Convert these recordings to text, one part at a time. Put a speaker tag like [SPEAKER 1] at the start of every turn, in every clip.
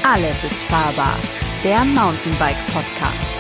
[SPEAKER 1] Alles ist fahrbar, der Mountainbike-Podcast.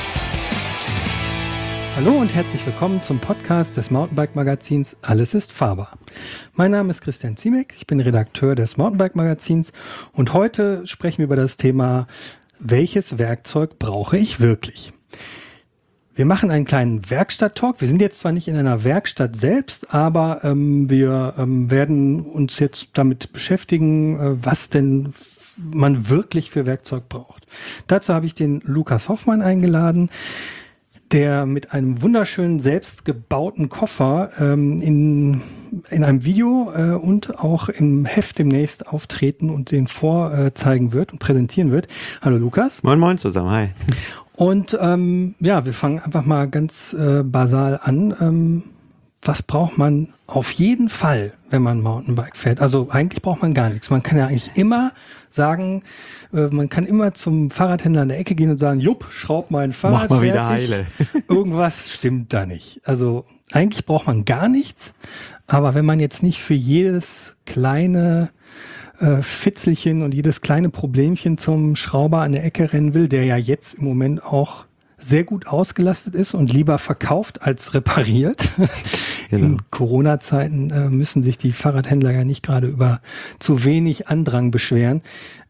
[SPEAKER 2] Hallo und herzlich willkommen zum Podcast des Mountainbike-Magazins Alles ist fahrbar. Mein Name ist Christian Ziemek, ich bin Redakteur des Mountainbike-Magazins und heute sprechen wir über das Thema, welches Werkzeug brauche ich wirklich? Wir machen einen kleinen Werkstatt-Talk. Wir sind jetzt zwar nicht in einer Werkstatt selbst, aber wir werden uns jetzt damit beschäftigen, was denn man wirklich für Werkzeug braucht. Dazu habe ich den Lukas Hoffmann eingeladen, der mit einem wunderschönen selbstgebauten Koffer in einem Video und auch im Heft demnächst auftreten und den vorzeigen wird und präsentieren wird. Hallo Lukas.
[SPEAKER 3] Moin moin zusammen, hi.
[SPEAKER 2] Und wir fangen einfach mal ganz basal an. Was braucht man auf jeden Fall, wenn man Mountainbike fährt? Also eigentlich braucht man gar nichts. Man kann ja eigentlich immer sagen, man kann immer zum Fahrradhändler an der Ecke gehen und sagen, jupp, schraub mein Fahrrad
[SPEAKER 3] mach mal
[SPEAKER 2] fertig.
[SPEAKER 3] wieder heile.
[SPEAKER 2] Irgendwas stimmt da nicht. Also eigentlich braucht man gar nichts. Aber wenn man jetzt nicht für jedes kleine Fitzelchen und jedes kleine Problemchen zum Schrauber an der Ecke rennen will, der ja jetzt im Moment auch sehr gut ausgelastet ist und lieber verkauft als repariert. Genau. In Corona-Zeiten müssen sich die Fahrradhändler ja nicht gerade über zu wenig Andrang beschweren.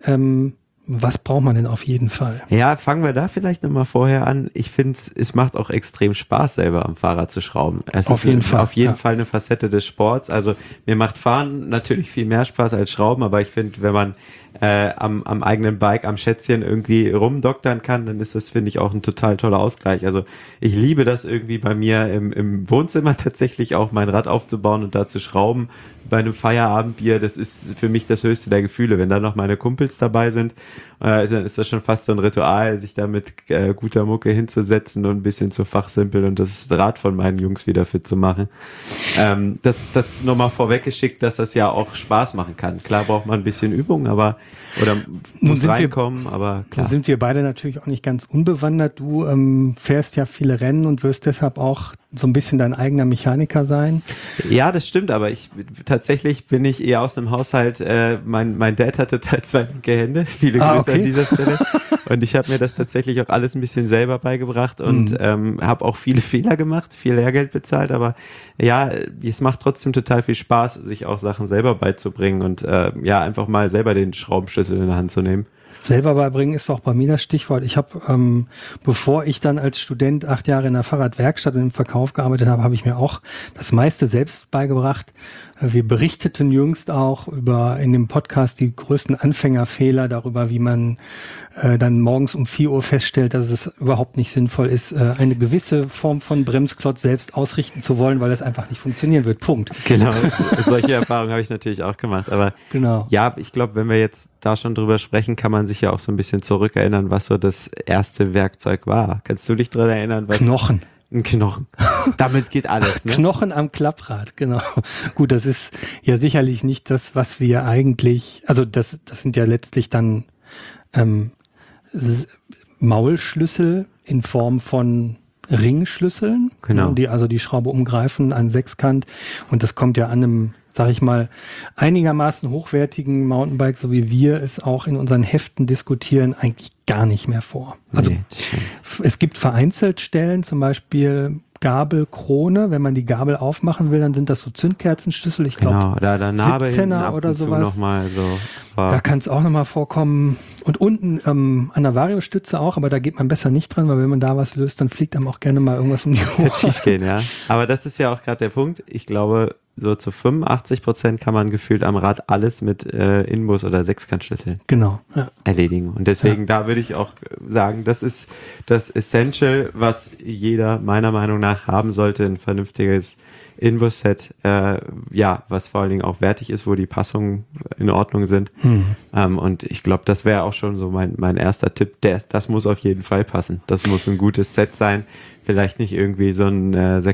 [SPEAKER 2] Was braucht man denn auf jeden Fall?
[SPEAKER 3] Ja, fangen wir da vielleicht nochmal vorher an. Ich finde, es macht auch extrem Spaß, selber am Fahrrad zu schrauben. Es
[SPEAKER 2] auf
[SPEAKER 3] ist
[SPEAKER 2] jeden Fall.
[SPEAKER 3] Auf jeden Fall eine Facette des Sports. Also mir macht Fahren natürlich viel mehr Spaß als Schrauben, aber ich finde, wenn man am eigenen Bike, am Schätzchen irgendwie rumdoktern kann, dann ist das, finde ich, auch ein total toller Ausgleich. Also ich liebe das irgendwie bei mir im Wohnzimmer tatsächlich auch mein Rad aufzubauen und da zu schrauben bei einem Feierabendbier. Das ist für mich das höchste der Gefühle. Wenn dann noch meine Kumpels dabei sind, dann ist das schon fast so ein Ritual, sich da mit guter Mucke hinzusetzen und ein bisschen zu fachsimpeln und das Rad von meinen Jungs wieder fit zu machen. Das nochmal vorweggeschickt, dass das ja auch Spaß machen kann. Klar braucht man ein bisschen Übung, aber oder muss reinkommen, aber klar.
[SPEAKER 2] Nun sind wir beide natürlich auch nicht ganz unbewandert. Du fährst ja viele Rennen und wirst deshalb auch so ein bisschen dein eigener Mechaniker sein.
[SPEAKER 3] Ja, das stimmt, aber tatsächlich bin ich eher aus dem Haushalt, mein Dad hat total zwei linke Hände, viele Grüße an dieser Stelle und ich habe mir das tatsächlich auch alles ein bisschen selber beigebracht und habe auch viele Fehler gemacht, viel Lehrgeld bezahlt, aber ja, es macht trotzdem total viel Spaß, sich auch Sachen selber beizubringen und einfach mal selber den Schraubenschlüssel in der Hand zu nehmen.
[SPEAKER 2] Selber beibringen ist auch bei mir das Stichwort. Ich habe, bevor ich dann als Student 8 Jahre in der Fahrradwerkstatt und im Verkauf gearbeitet habe, habe ich mir auch das meiste selbst beigebracht. Wir berichteten jüngst auch in dem Podcast die größten Anfängerfehler darüber, wie man dann morgens um 4 Uhr feststellt, dass es überhaupt nicht sinnvoll ist, eine gewisse Form von Bremsklotz selbst ausrichten zu wollen, weil das einfach nicht funktionieren wird. Punkt.
[SPEAKER 3] Genau, solche Erfahrungen habe ich natürlich auch gemacht. Aber genau. Ja, ich glaube, wenn wir jetzt da schon drüber sprechen, kann man sich ja auch so ein bisschen zurückerinnern, was so das erste Werkzeug war. Kannst du dich daran erinnern?
[SPEAKER 2] Knochen.
[SPEAKER 3] Ein Knochen. Damit geht alles, ne?
[SPEAKER 2] Knochen am Klapprad, genau. Gut, das ist ja sicherlich nicht das, was wir eigentlich, also das sind ja letztlich dann Maulschlüssel in Form von Ringschlüsseln,
[SPEAKER 3] genau.
[SPEAKER 2] Die also die Schraube umgreifen an Sechskant und das kommt ja an einem, sag ich mal, einigermaßen hochwertigen Mountainbike, so wie wir es auch in unseren Heften diskutieren, eigentlich gar nicht mehr vor. Also es gibt vereinzelt Stellen, zum Beispiel Gabelkrone, wenn man die Gabel aufmachen will, dann sind das so Zündkerzenschlüssel, ich glaube,
[SPEAKER 3] da Narbe
[SPEAKER 2] 17er oder sowas.
[SPEAKER 3] Noch mal so.
[SPEAKER 2] Da kann es auch nochmal vorkommen. Und unten an der Variostütze auch, aber da geht man besser nicht dran, weil wenn man da was löst, dann fliegt einem auch gerne mal irgendwas um die Ohren.
[SPEAKER 3] Das kann schief gehen, ja. Aber das ist ja auch gerade der Punkt. Ich glaube, so zu 85% kann man gefühlt am Rad alles mit Inbus oder Sechskantschlüsseln erledigen. Und deswegen, da würde ich auch sagen, das ist das Essential, was jeder meiner Meinung nach haben sollte, ein vernünftiges Inbus-Set, was vor allen Dingen auch wertig ist, wo die Passungen in Ordnung sind. Und ich glaube, das wäre auch schon so mein erster Tipp. Das muss auf jeden Fall passen. Das muss ein gutes Set sein vielleicht nicht irgendwie so ein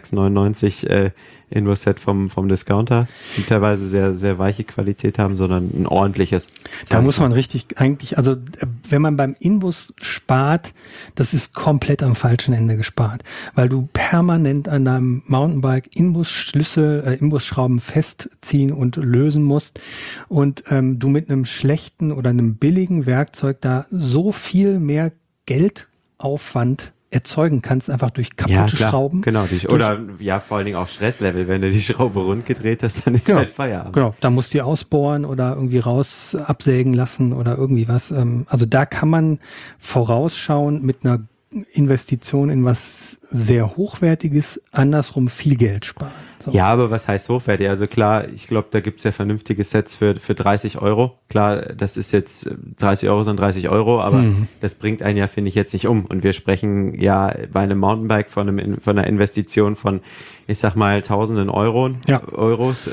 [SPEAKER 3] 6,99 Inbus-Set vom Discounter, die teilweise sehr, sehr weiche Qualität haben, sondern ein ordentliches.
[SPEAKER 2] Da muss man richtig eigentlich, also wenn man beim Inbus spart, das ist komplett am falschen Ende gespart, weil du permanent an deinem Mountainbike Imbusschrauben festziehen und lösen musst und du mit einem schlechten oder einem billigen Werkzeug da so viel mehr Geldaufwand erzeugen kannst, einfach durch kaputte Schrauben.
[SPEAKER 3] Genau, oder vor allen Dingen auch Stresslevel, wenn du die Schraube rund gedreht hast, dann ist halt Feierabend.
[SPEAKER 2] Genau, da musst du die ausbohren oder irgendwie raus absägen lassen oder irgendwie was. Also da kann man vorausschauen mit einer Investition in was sehr Hochwertiges, andersrum viel Geld sparen. So.
[SPEAKER 3] Ja, aber was heißt hochwertig? Also klar, ich glaube, da gibt es ja vernünftige Sets für 30 Euro. Klar, das ist jetzt 30 Euro sind 30 Euro, aber das bringt einen ja, finde ich, jetzt nicht um. Und wir sprechen ja bei einem Mountainbike von einer Investition von, ich sag mal, tausenden Euros.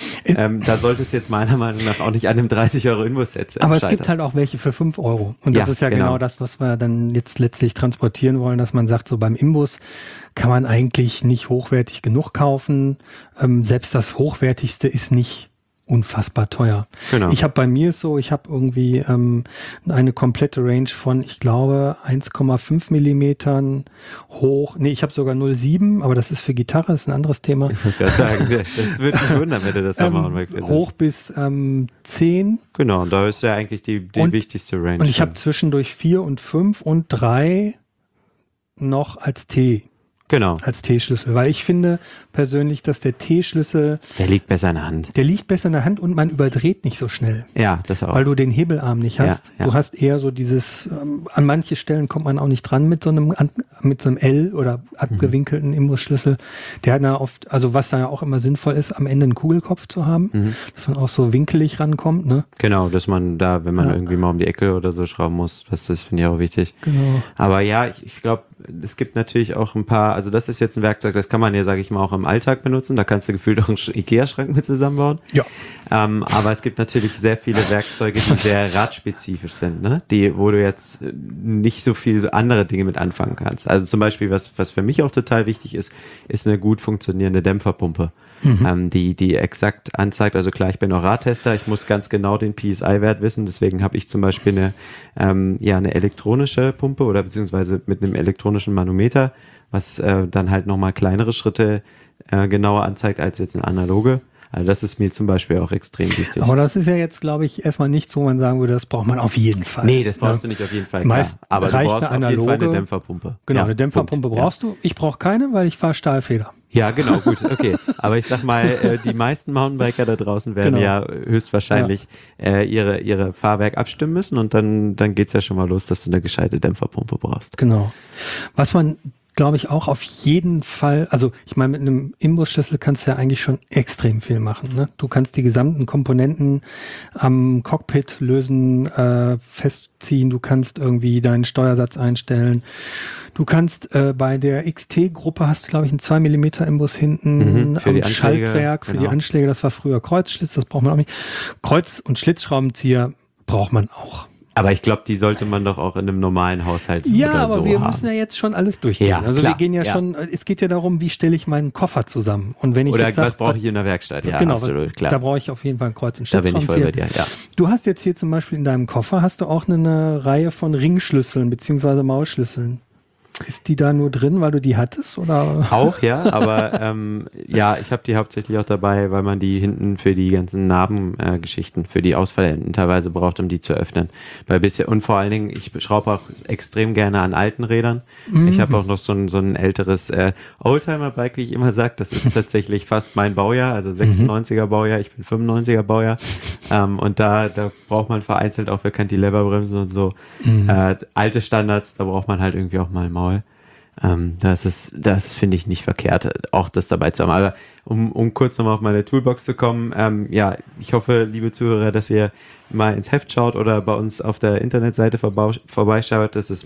[SPEAKER 3] Da sollte es jetzt meiner Meinung nach auch nicht an einem 30 Euro Inbus-Set
[SPEAKER 2] aber es gibt halt auch welche für 5 Euro. Und das ist ja genau das, was wir dann jetzt letztlich transportieren wollen, dass man sagt, so beim Imbus kann man eigentlich nicht hochwertig genug kaufen. Selbst das Hochwertigste ist nicht unfassbar teuer. Genau. Ich habe bei mir ich habe irgendwie eine komplette Range von, ich glaube, 1,5 Millimetern hoch. Nee, ich habe sogar 0,7, aber das ist für Gitarre, das ist ein anderes Thema.
[SPEAKER 3] Ich wollte gerade sagen, das würde mich wundern, wenn du das am Mountainbike findest.
[SPEAKER 2] Hoch bis 10.
[SPEAKER 3] Genau, und da ist ja eigentlich die wichtigste Range.
[SPEAKER 2] Und ich habe zwischendurch 4 und 5 und 3 noch als T.
[SPEAKER 3] Genau.
[SPEAKER 2] Als T-Schlüssel, weil ich finde persönlich, dass der T-Schlüssel...
[SPEAKER 3] Der liegt besser in der Hand.
[SPEAKER 2] Der liegt besser in der Hand und man überdreht nicht so schnell.
[SPEAKER 3] Ja, das auch.
[SPEAKER 2] Weil du den Hebelarm nicht hast. Ja. Du hast eher so dieses, an manche Stellen kommt man auch nicht dran mit so einem L oder abgewinkelten Imbusschlüssel. Der hat da oft, also was da ja auch immer sinnvoll ist, am Ende einen Kugelkopf zu haben, dass man auch so winkelig rankommt, ne?
[SPEAKER 3] Genau, dass man da, wenn man irgendwie mal um die Ecke oder so schrauben muss, das finde ich auch wichtig.
[SPEAKER 2] Genau.
[SPEAKER 3] Aber ja, ich glaube, es gibt natürlich auch ein paar, also das ist jetzt ein Werkzeug, das kann man ja, sage ich mal, auch im Alltag benutzen. Da kannst du gefühlt auch einen Ikea-Schrank mit zusammenbauen.
[SPEAKER 2] Ja.
[SPEAKER 3] Aber es gibt natürlich sehr viele Werkzeuge, die sehr radspezifisch sind, ne? Wo du jetzt nicht so viel andere Dinge mit anfangen kannst. Also zum Beispiel, was für mich auch total wichtig ist eine gut funktionierende Dämpferpumpe. Die exakt anzeigt, also klar, ich bin auch Radtester, ich muss ganz genau den PSI-Wert wissen, deswegen habe ich zum Beispiel eine elektronische Pumpe oder beziehungsweise mit einem elektronischen Manometer, was dann halt nochmal kleinere Schritte genauer anzeigt als jetzt eine analoge. Also das ist mir zum Beispiel auch extrem wichtig.
[SPEAKER 2] Aber das ist ja jetzt, glaube ich, erstmal nichts, wo man sagen würde, das braucht man auf jeden Fall.
[SPEAKER 3] Nee, das brauchst du nicht auf jeden Fall.
[SPEAKER 2] Meist
[SPEAKER 3] aber
[SPEAKER 2] reicht
[SPEAKER 3] du brauchst
[SPEAKER 2] eine
[SPEAKER 3] auf jeden Fall
[SPEAKER 2] analoge,
[SPEAKER 3] eine Dämpferpumpe.
[SPEAKER 2] Genau, eine Dämpferpumpe brauchst du. Ich brauche keine, weil ich fahre Stahlfeder.
[SPEAKER 3] Ja, genau, gut, okay. Aber ich sag mal, die meisten Mountainbiker da draußen werden ja höchstwahrscheinlich ihre Fahrwerk abstimmen müssen und dann geht's ja schon mal los, dass du eine gescheite Dämpferpumpe brauchst.
[SPEAKER 2] Genau. Was man, glaube ich, auch auf jeden Fall, also ich meine, mit einem Imbusschlüssel kannst du ja eigentlich schon extrem viel machen. Ne? Du kannst die gesamten Komponenten am Cockpit lösen, festziehen, du kannst irgendwie deinen Steuersatz einstellen. Du kannst bei der XT-Gruppe hast du, glaube ich, einen 2 mm Imbus hinten
[SPEAKER 3] für
[SPEAKER 2] am
[SPEAKER 3] die Anschläge,
[SPEAKER 2] Schaltwerk, für die Anschläge. Das war früher Kreuzschlitz, das braucht man auch nicht. Kreuz- und Schlitzschraubenzieher braucht man auch.
[SPEAKER 3] Aber ich glaube, die sollte man doch auch in einem normalen Haushalt oder so haben.
[SPEAKER 2] Ja, aber wir müssen ja jetzt schon alles durchgehen.
[SPEAKER 3] Ja,
[SPEAKER 2] also
[SPEAKER 3] klar,
[SPEAKER 2] wir gehen ja schon, es geht ja darum, wie stelle ich meinen Koffer zusammen. Und wenn ich
[SPEAKER 3] oder
[SPEAKER 2] jetzt sag,
[SPEAKER 3] was brauche ich in der Werkstatt? Ja,
[SPEAKER 2] genau,
[SPEAKER 3] absolut, klar.
[SPEAKER 2] Da brauche ich auf jeden Fall ein Kreuz- und
[SPEAKER 3] Da bin ich voll bei
[SPEAKER 2] Schlitzschraubenzieher.
[SPEAKER 3] dir, ja.
[SPEAKER 2] Du hast jetzt hier zum Beispiel in deinem Koffer, hast du auch eine Reihe von Ringschlüsseln beziehungsweise Maulschlüsseln. Ist die da nur drin, weil du die hattest? Oder?
[SPEAKER 3] Auch, ja, aber ich habe die hauptsächlich auch dabei, weil man die hinten für die ganzen Narbengeschichten, für die Ausfallenden teilweise braucht, um die zu öffnen. Und vor allen Dingen, ich schraube auch extrem gerne an alten Rädern. Ich habe auch noch so ein älteres Oldtimer-Bike, wie ich immer sage. Das ist tatsächlich fast mein Baujahr, also 96er Baujahr, ich bin 95er Baujahr. Und da braucht man vereinzelt auch für Cantileverbremsen und so alte Standards, da braucht man halt irgendwie auch mal ein Maul. Das finde ich nicht verkehrt, auch das dabei zu haben. Aber um kurz nochmal auf meine Toolbox zu kommen, ich hoffe, liebe Zuhörer, dass ihr mal ins Heft schaut oder bei uns auf der Internetseite vorbeischaut. Das ist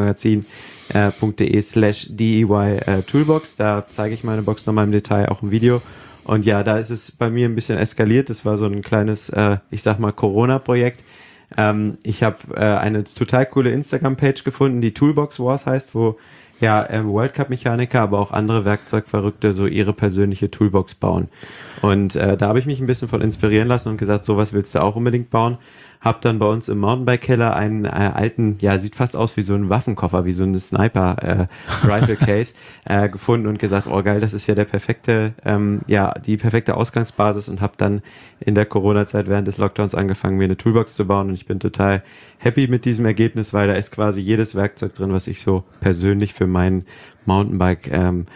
[SPEAKER 3] mountainbikemagazin.de/DEY Toolbox. Da zeige ich meine Box nochmal im Detail, auch im Video. Und ja, da ist es bei mir ein bisschen eskaliert. Das war so ein kleines, ich sag mal, Corona-Projekt. Ich habe eine total coole Instagram-Page gefunden, die Toolbox Wars heißt, wo ja, World Cup Mechaniker, aber auch andere Werkzeugverrückte so ihre persönliche Toolbox bauen. Und da habe ich mich ein bisschen von inspirieren lassen und gesagt, sowas willst du auch unbedingt bauen. Hab dann bei uns im Mountainbike-Keller einen alten, ja, sieht fast aus wie so ein Waffenkoffer, wie so ein Sniper-Rifle-Case gefunden und gesagt, oh geil, das ist ja der perfekte, die perfekte Ausgangsbasis, und habe dann in der Corona-Zeit während des Lockdowns angefangen, mir eine Toolbox zu bauen, und ich bin total happy mit diesem Ergebnis, weil da ist quasi jedes Werkzeug drin, was ich so persönlich für meinen Mountainbike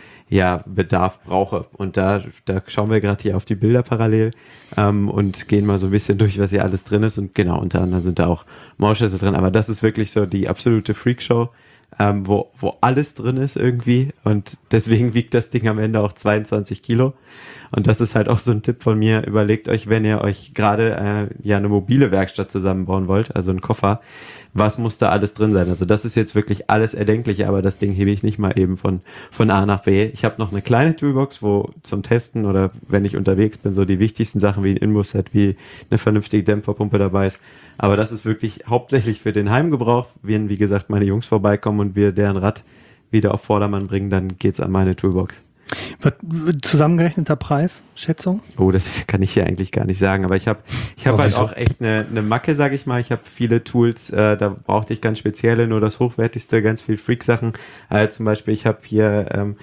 [SPEAKER 3] Bedarf brauche. Und da schauen wir gerade hier auf die Bilder parallel und gehen mal so ein bisschen durch, was hier alles drin ist. Und genau, unter anderem sind da auch Maulschlüssel drin. Aber das ist wirklich so die absolute Freakshow, wo alles drin ist irgendwie. Und deswegen wiegt das Ding am Ende auch 22 Kilo. Und das ist halt auch so ein Tipp von mir. Überlegt euch, wenn ihr euch gerade eine mobile Werkstatt zusammenbauen wollt, also einen Koffer, was muss da alles drin sein? Also das ist jetzt wirklich alles Erdenkliche, aber das Ding hebe ich nicht mal eben von A nach B. Ich habe noch eine kleine Toolbox, wo zum Testen oder wenn ich unterwegs bin, so die wichtigsten Sachen wie ein Inbus-Set, wie eine vernünftige Dämpferpumpe dabei ist. Aber das ist wirklich hauptsächlich für den Heimgebrauch. Wenn, wie gesagt, meine Jungs vorbeikommen und wir deren Rad wieder auf Vordermann bringen, dann geht's an meine Toolbox.
[SPEAKER 2] Zusammengerechneter Preis, Schätzung?
[SPEAKER 3] Oh, das kann ich hier eigentlich gar nicht sagen, aber ich hab halt auch echt eine Macke, sag ich mal. Ich habe viele Tools, da brauchte ich ganz spezielle, nur das Hochwertigste, ganz viel Freak-Sachen. Zum Beispiel, ich habe hier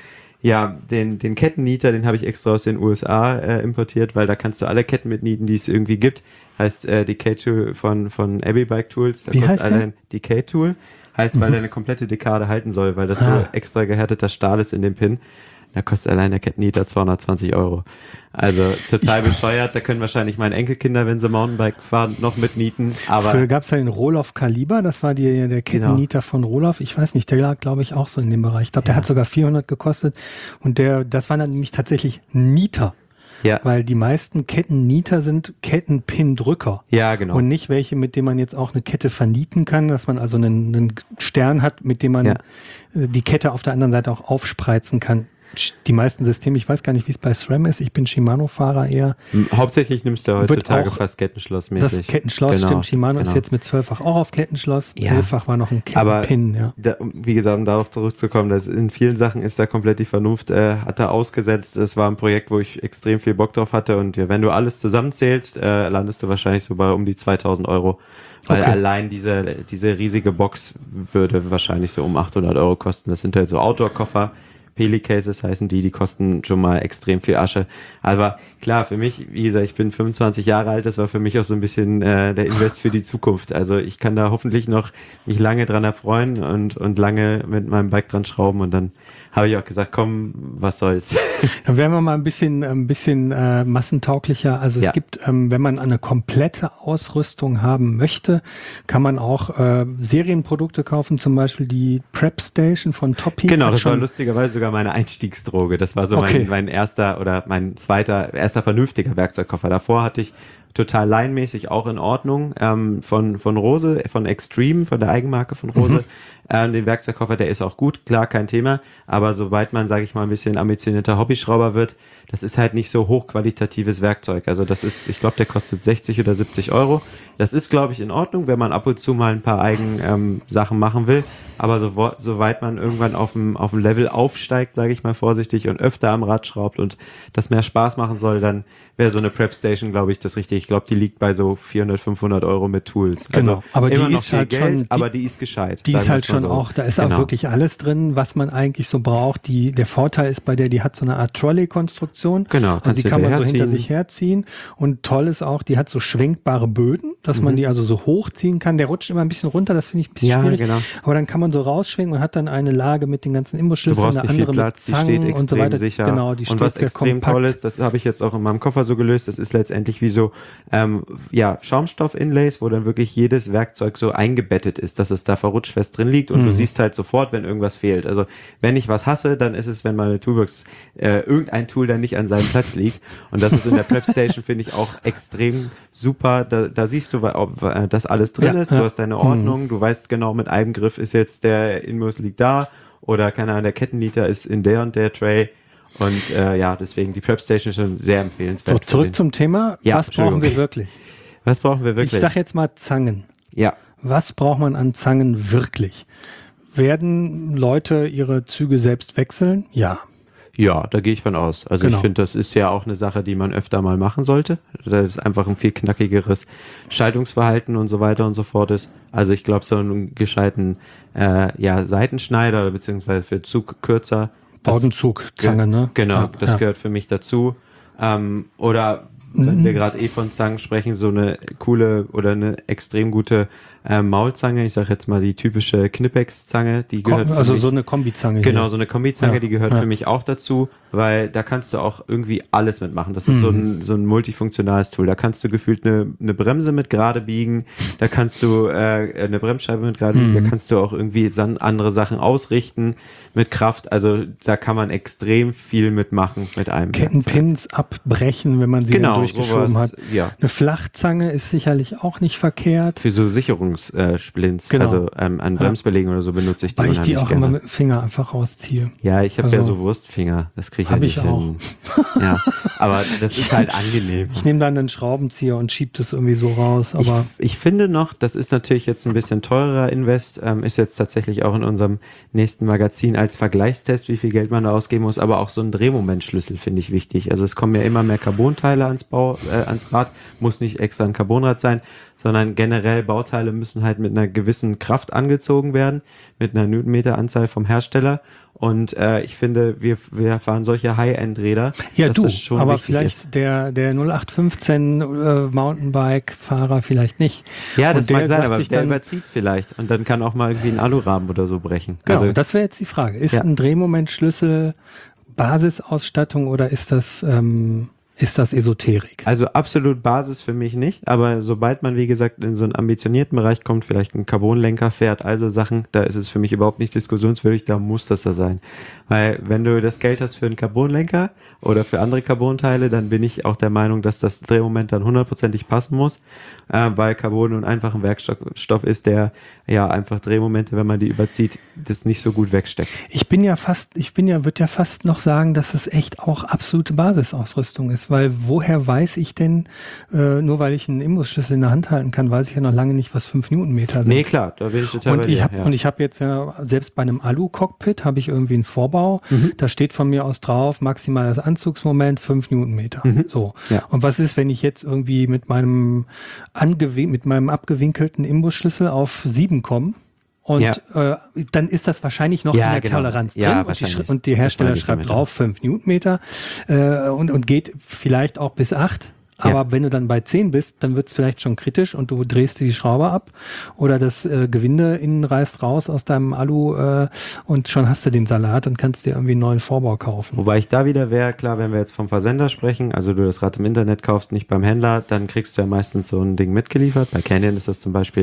[SPEAKER 3] den Kettennieter, den habe ich extra aus den USA importiert, weil da kannst du alle Ketten mitnieten, die es irgendwie gibt. Heißt die K-Tool von Abbey Bike Tools.
[SPEAKER 2] Wie heißt der?
[SPEAKER 3] Die K-Tool heißt, weil der eine komplette Dekade halten soll, weil das so extra gehärteter Stahl ist in dem Pin. Da kostet allein der Kettennieter 220 €. Also total bescheuert. Da können wahrscheinlich meine Enkelkinder, wenn sie Mountainbike fahren, noch mitnieten. Aber
[SPEAKER 2] früher gab es ja den Rohloff Kaliber, das war der Kettennieter von Rohloff. Ich weiß nicht, der lag, glaube ich, auch so in dem Bereich. Ich glaube, der hat sogar 400 gekostet. Und das waren dann nämlich tatsächlich Nieter. Ja. Weil die meisten Kettennieter sind Kettenpin-Drücker.
[SPEAKER 3] Ja, genau.
[SPEAKER 2] Und nicht welche, mit denen man jetzt auch eine Kette vernieten kann, dass man also einen Stern hat, mit dem man die Kette auf der anderen Seite auch aufspreizen kann. Die meisten Systeme, ich weiß gar nicht, wie es bei SRAM ist, ich bin Shimano-Fahrer eher.
[SPEAKER 3] Hauptsächlich nimmst du heutzutage fast Kettenschlossmäßig.
[SPEAKER 2] Das Kettenschloss, stimmt, Shimano ist jetzt mit 12-fach auch auf Kettenschloss, 11-fach war noch ein Kettenpin.
[SPEAKER 3] Wie gesagt, um darauf zurückzukommen, in vielen Sachen ist da komplett die Vernunft, hat er ausgesetzt. Es war ein Projekt, wo ich extrem viel Bock drauf hatte, und wenn du alles zusammenzählst, landest du wahrscheinlich so bei um die 2.000 €. Weil allein diese riesige Box würde wahrscheinlich so um 800 € kosten. Das sind halt so Outdoor-Koffer. Peli-Cases heißen die kosten schon mal extrem viel Asche. Aber klar, für mich, wie gesagt, ich bin 25 Jahre alt, das war für mich auch so ein bisschen der Invest für die Zukunft. Also ich kann da hoffentlich noch mich lange dran erfreuen und lange mit meinem Bike dran schrauben, und dann habe ich auch gesagt, komm, was soll's.
[SPEAKER 2] Dann werden wir mal ein bisschen massentauglicher. Also es gibt, wenn man eine komplette Ausrüstung haben möchte, kann man auch Serienprodukte kaufen, zum Beispiel die Prep Station von Top Heat.
[SPEAKER 3] Genau, das war lustigerweise sogar meine Einstiegsdroge. Das war so mein erster vernünftiger Werkzeugkoffer. Davor hatte ich total laienmäßig auch in Ordnung, von Rose, von Extreme, von der Eigenmarke von Rose. Den Werkzeugkoffer, der ist auch gut, klar, kein Thema, aber sobald man, sage ich mal, ein bisschen ambitionierter Hobbyschrauber wird, das ist halt nicht so hochqualitatives Werkzeug. Also das ist, ich glaube, der kostet 60 oder 70 €. Das ist, glaube ich, in Ordnung, wenn man ab und zu mal ein paar Sachen machen will, aber soweit man irgendwann auf dem Level aufsteigt, sage ich mal vorsichtig, und öfter am Rad schraubt und das mehr Spaß machen soll, dann wäre so eine Prep Station, glaube ich, das Richtige. Ich glaube, die liegt bei so 400, 500 € mit Tools.
[SPEAKER 2] Genau,
[SPEAKER 3] also
[SPEAKER 2] aber
[SPEAKER 3] immer
[SPEAKER 2] die
[SPEAKER 3] noch
[SPEAKER 2] ist
[SPEAKER 3] viel
[SPEAKER 2] halt
[SPEAKER 3] Geld,
[SPEAKER 2] schon,
[SPEAKER 3] aber die ist gescheit.
[SPEAKER 2] Die ist halt schon auch, da ist auch wirklich alles drin, was man eigentlich so braucht. Der Vorteil ist bei die hat so eine Art Trolley-Konstruktion.
[SPEAKER 3] Genau,
[SPEAKER 2] also die kann man so hinter sich herziehen. Und toll ist auch, die hat so schwenkbare Böden, dass man die also so hochziehen kann. Der rutscht immer ein bisschen runter, das finde ich ein bisschen schwierig. Genau. Aber dann kann man so rausschwingen und hat dann eine Lage mit den ganzen Imbusschlüsseln, eine andere Platz, mit Zangen
[SPEAKER 3] die steht extrem
[SPEAKER 2] und so weiter.
[SPEAKER 3] Sicher.
[SPEAKER 2] Genau, die
[SPEAKER 3] und
[SPEAKER 2] steht
[SPEAKER 3] was
[SPEAKER 2] sehr
[SPEAKER 3] extrem
[SPEAKER 2] kompakt.
[SPEAKER 3] toll ist, das habe ich jetzt auch in meinem Koffer so gelöst, das ist letztendlich wie so Schaumstoff-Inlays, wo dann wirklich jedes Werkzeug so eingebettet ist, dass es da verrutscht fest drin liegt, und du siehst halt sofort, wenn irgendwas fehlt. Also wenn ich was hasse, dann ist es, wenn meine Toolbox irgendein Tool dann nicht an seinem Platz liegt, und das ist in der Prep Station, finde ich, auch extrem super. Da siehst du, ob das alles drin ist, du hast deine Ordnung, du weißt genau, mit einem Griff ist jetzt der Inbus liegt da, oder keine Ahnung, der Kettennieter ist in der und der Tray. Und deswegen die Prep Station schon sehr empfehlenswert.
[SPEAKER 2] So, zurück zum Thema, was brauchen wir wirklich?
[SPEAKER 3] Was brauchen wir wirklich?
[SPEAKER 2] Ich sag jetzt mal Zangen.
[SPEAKER 3] Ja.
[SPEAKER 2] Was braucht man an Zangen wirklich? werden Leute ihre Züge selbst wechseln? Ja.
[SPEAKER 3] Ja, da gehe ich von aus. Also
[SPEAKER 2] Genau.
[SPEAKER 3] ich finde, das ist ja auch eine Sache, die man öfter mal machen sollte. Da ist einfach ein viel knackigeres Schaltungsverhalten und so weiter und so fort ist. Also ich glaube, so einen gescheiten Seitenschneider oder beziehungsweise für Zug kürzer.
[SPEAKER 2] Bowdenzugzange, ne?
[SPEAKER 3] Genau,
[SPEAKER 2] Ja,
[SPEAKER 3] das
[SPEAKER 2] ja.
[SPEAKER 3] gehört für mich dazu. Oder wenn wir gerade von Zangen sprechen, so eine coole oder eine extrem gute Maulzange. Ich sage jetzt mal die typische Knipex-Zange, die gehört für
[SPEAKER 2] Also
[SPEAKER 3] mich.
[SPEAKER 2] so eine Kombizange.
[SPEAKER 3] Genau,
[SPEAKER 2] hier.
[SPEAKER 3] so eine Kombizange,
[SPEAKER 2] Ja,
[SPEAKER 3] die gehört
[SPEAKER 2] ja.
[SPEAKER 3] für mich auch dazu, weil da kannst du auch irgendwie alles mitmachen. Das ist so ein multifunktionales Tool. Da kannst du gefühlt eine Bremse mit gerade biegen, da kannst du eine Bremsscheibe mit gerade biegen, da kannst du auch irgendwie andere Sachen ausrichten mit Kraft. Also da kann man extrem viel mitmachen mit einem Werkzeug.
[SPEAKER 2] Kettenpins abbrechen, wenn man sie dann durchgeschoben
[SPEAKER 3] sowas,
[SPEAKER 2] hat.
[SPEAKER 3] ja.
[SPEAKER 2] Eine Flachzange ist sicherlich auch nicht verkehrt.
[SPEAKER 3] Für so Sicherungssplints,
[SPEAKER 2] Genau.
[SPEAKER 3] also an Bremsbelägen oder so benutze ich die
[SPEAKER 2] Weil ich die
[SPEAKER 3] unheimlich
[SPEAKER 2] auch
[SPEAKER 3] gerne.
[SPEAKER 2] immer mit dem Finger einfach rausziehe.
[SPEAKER 3] Ja, ich habe
[SPEAKER 2] Also-
[SPEAKER 3] ja so Wurstfinger, das kriege ich ja
[SPEAKER 2] Hab
[SPEAKER 3] nicht
[SPEAKER 2] ich
[SPEAKER 3] hin. Ja, aber das ist halt angenehm.
[SPEAKER 2] Ich nehme dann einen Schraubenzieher und schiebe das irgendwie so raus. Aber
[SPEAKER 3] Ich finde noch, das ist natürlich jetzt ein bisschen teurer Invest, ist jetzt tatsächlich auch in unserem nächsten Magazin als Vergleichstest, wie viel Geld man da ausgeben muss, aber auch so ein Drehmomentschlüssel finde ich wichtig. Also es kommen ja immer mehr Carbonteile ans Rad, muss nicht extra ein Carbonrad sein, sondern generell Bauteile müssen halt mit einer gewissen Kraft angezogen werden, mit einer Newtonmeter-Anzahl vom Hersteller. Und ich finde, wir fahren solche High-End-Räder,
[SPEAKER 2] ja,
[SPEAKER 3] dass
[SPEAKER 2] du,
[SPEAKER 3] das schon
[SPEAKER 2] aber
[SPEAKER 3] wichtig
[SPEAKER 2] vielleicht
[SPEAKER 3] ist.
[SPEAKER 2] der 0815 Mountainbike-Fahrer vielleicht nicht.
[SPEAKER 3] Ja, das
[SPEAKER 2] Und der
[SPEAKER 3] mag sein,
[SPEAKER 2] sagt
[SPEAKER 3] aber
[SPEAKER 2] sich
[SPEAKER 3] der
[SPEAKER 2] dann-
[SPEAKER 3] überzieht es vielleicht. Und dann kann auch mal irgendwie ein Alurahmen oder so brechen.
[SPEAKER 2] Genau,
[SPEAKER 3] Also
[SPEAKER 2] das wäre jetzt die Frage. Ist
[SPEAKER 3] Ja.
[SPEAKER 2] ein Drehmomentschlüssel Basisausstattung oder ist das Esoterik?
[SPEAKER 3] Also absolut Basis für mich nicht, aber sobald man, wie gesagt, in so einen ambitionierten Bereich kommt, vielleicht einen Carbonlenker fährt, also Sachen, da ist es für mich überhaupt nicht diskussionswürdig, da muss das da sein. Weil wenn du das Geld hast für einen Carbonlenker oder für andere Carbonteile, dann bin ich auch der Meinung, dass das Drehmoment dann hundertprozentig passen muss, weil Carbon nun einfach ein Werkstoff ist, der ja einfach Drehmomente, wenn man die überzieht, das nicht so gut wegsteckt.
[SPEAKER 2] Würde ja fast noch sagen, dass es echt auch absolute Basisausrüstung ist, weil woher weiß ich denn, nur weil ich einen Imbusschlüssel in der Hand halten kann, weiß ich ja noch lange nicht, was 5 Newtonmeter sind.
[SPEAKER 3] Nee, klar, da bin ich total bei dir, ja.
[SPEAKER 2] Und ich habe jetzt ja, selbst bei einem Alu-Cockpit habe ich irgendwie einen Vorbau, da steht von mir aus drauf, maximales Anzugsmoment 5 Newtonmeter. So.
[SPEAKER 3] Ja.
[SPEAKER 2] Und was ist, wenn ich jetzt irgendwie mit meinem abgewinkelten Imbusschlüssel auf 7 komme? Und dann ist das wahrscheinlich noch
[SPEAKER 3] Ja,
[SPEAKER 2] in der
[SPEAKER 3] genau.
[SPEAKER 2] Toleranz
[SPEAKER 3] Ja,
[SPEAKER 2] drin
[SPEAKER 3] wahrscheinlich.
[SPEAKER 2] und die
[SPEAKER 3] Das
[SPEAKER 2] Hersteller
[SPEAKER 3] meine ich
[SPEAKER 2] schreibt
[SPEAKER 3] damit,
[SPEAKER 2] drauf 5 Newtonmeter und geht vielleicht auch bis 8. Aber
[SPEAKER 3] Ja.
[SPEAKER 2] wenn du dann bei 10 bist, dann wird es vielleicht schon kritisch und du drehst dir die Schraube ab oder das Gewinde innen reißt raus aus deinem Alu und schon hast du den Salat und kannst dir irgendwie einen neuen Vorbau kaufen.
[SPEAKER 3] Wobei ich da wieder wäre, klar, wenn wir jetzt vom Versender sprechen, also du das Rad im Internet kaufst, nicht beim Händler, dann kriegst du ja meistens so ein Ding mitgeliefert. Bei Canyon ist das zum Beispiel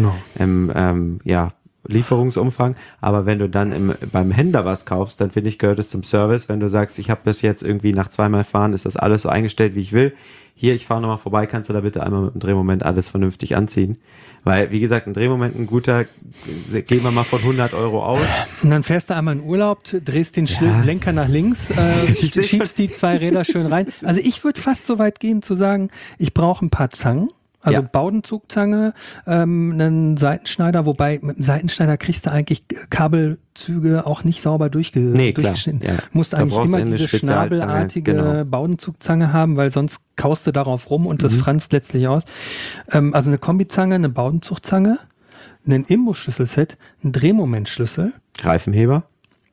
[SPEAKER 3] im Lieferungsumfang. Aber wenn du dann beim Händler was kaufst, dann finde ich, gehört es zum Service. Wenn du sagst, ich habe das jetzt irgendwie nach 2-mal Fahren, ist das alles so eingestellt, wie ich will. Hier, ich fahre nochmal vorbei, kannst du da bitte einmal mit dem Drehmoment alles vernünftig anziehen. Weil, wie gesagt, ein Drehmoment, ein guter, gehen wir mal von 100 Euro aus.
[SPEAKER 2] Und dann fährst du einmal in Urlaub, drehst den Lenker nach links, schiebst die 2 Räder schön rein. Also ich würde fast so weit gehen zu sagen, ich brauche ein paar Zangen. Also
[SPEAKER 3] Ja.
[SPEAKER 2] Bowdenzugzange, einen Seitenschneider, wobei mit dem Seitenschneider kriegst du eigentlich Kabelzüge auch nicht sauber durchgeschnitten.
[SPEAKER 3] Ja.
[SPEAKER 2] Musst
[SPEAKER 3] Da
[SPEAKER 2] eigentlich
[SPEAKER 3] brauchst du
[SPEAKER 2] immer
[SPEAKER 3] eine
[SPEAKER 2] diese
[SPEAKER 3] Spezialzange,
[SPEAKER 2] schnabelartige
[SPEAKER 3] genau.
[SPEAKER 2] Bowdenzugzange haben, weil sonst kaust du darauf rum und das franzt letztlich aus. Also eine Kombizange, eine Bowdenzugzange, einen Imbusschlüsselset, ein Drehmomentschlüssel.
[SPEAKER 3] Reifenheber,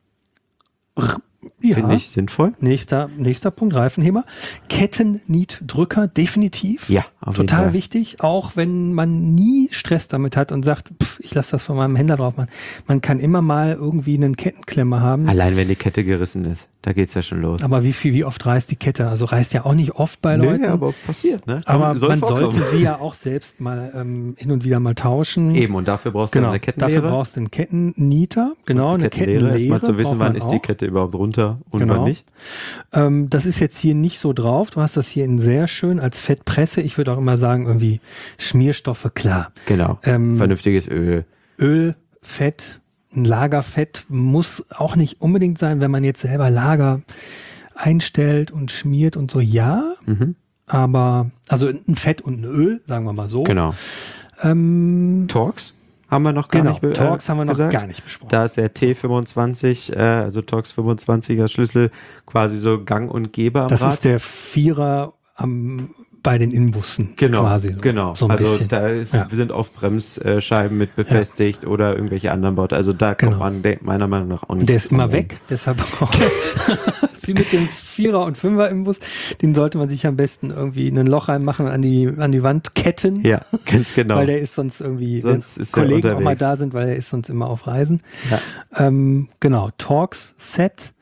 [SPEAKER 2] Ja.
[SPEAKER 3] finde ich sinnvoll.
[SPEAKER 2] Nächster Punkt, Reifenheber. Kettennietdrücker, definitiv.
[SPEAKER 3] Ja, auf jeden
[SPEAKER 2] Total
[SPEAKER 3] Fall.
[SPEAKER 2] wichtig, auch wenn man nie Stress damit hat und sagt, ich lasse das von meinem Händler drauf machen. Man kann immer mal irgendwie einen Kettenklemmer haben.
[SPEAKER 3] Allein wenn die Kette gerissen ist, da geht's ja schon los.
[SPEAKER 2] Aber wie oft reißt die Kette? Also reißt ja auch nicht oft bei Leuten.
[SPEAKER 3] Nee, aber passiert, ne?
[SPEAKER 2] aber
[SPEAKER 3] Soll
[SPEAKER 2] man
[SPEAKER 3] vorkommen.
[SPEAKER 2] sollte sie ja auch selbst mal hin und wieder mal tauschen.
[SPEAKER 3] Eben, und dafür brauchst du
[SPEAKER 2] Genau,
[SPEAKER 3] eine Kettenlehre.
[SPEAKER 2] dafür brauchst du einen Kettennieter, genau, eine Kettenlehre.
[SPEAKER 3] Erstmal zu wissen,
[SPEAKER 2] braucht
[SPEAKER 3] wann
[SPEAKER 2] man
[SPEAKER 3] ist die
[SPEAKER 2] auch.
[SPEAKER 3] Kette überhaupt runter und
[SPEAKER 2] Genau.
[SPEAKER 3] wann nicht.
[SPEAKER 2] Das ist jetzt hier nicht so drauf. Du hast das hier in sehr schön als Fettpresse. Ich würde auch immer sagen, irgendwie Schmierstoffe, klar.
[SPEAKER 3] Genau. Vernünftiges Öl.
[SPEAKER 2] Öl, Fett, ein Lagerfett muss auch nicht unbedingt sein, wenn man jetzt selber Lager einstellt und schmiert und so, ja. Aber, also ein Fett und ein Öl, sagen wir mal so.
[SPEAKER 3] Genau. Torx haben wir noch gar nicht
[SPEAKER 2] Torx haben wir noch
[SPEAKER 3] gesagt.
[SPEAKER 2] gar nicht besprochen.
[SPEAKER 3] Da ist der T25, also Torx 25er Schlüssel quasi so Gang und Gäbe am Rad.
[SPEAKER 2] Das ist der Vierer bei den Inbussen quasi.
[SPEAKER 3] Genau,
[SPEAKER 2] so ein
[SPEAKER 3] also
[SPEAKER 2] bisschen.
[SPEAKER 3] da sind oft Bremsscheiben mit befestigt oder irgendwelche anderen Bauten. Also da kommt man meiner Meinung nach auch nicht.
[SPEAKER 2] Der ist immer weg, deshalb auch wie mit dem Vierer- und Fünfer-Imbus, den sollte man sich am besten irgendwie in ein Loch reinmachen und an die Wand ketten.
[SPEAKER 3] Ja, ganz genau.
[SPEAKER 2] Weil der ist sonst irgendwie, wenn
[SPEAKER 3] ist
[SPEAKER 2] Kollegen auch mal da sind, weil er ist sonst immer auf Reisen.
[SPEAKER 3] Ja.
[SPEAKER 2] Genau, Torx Set.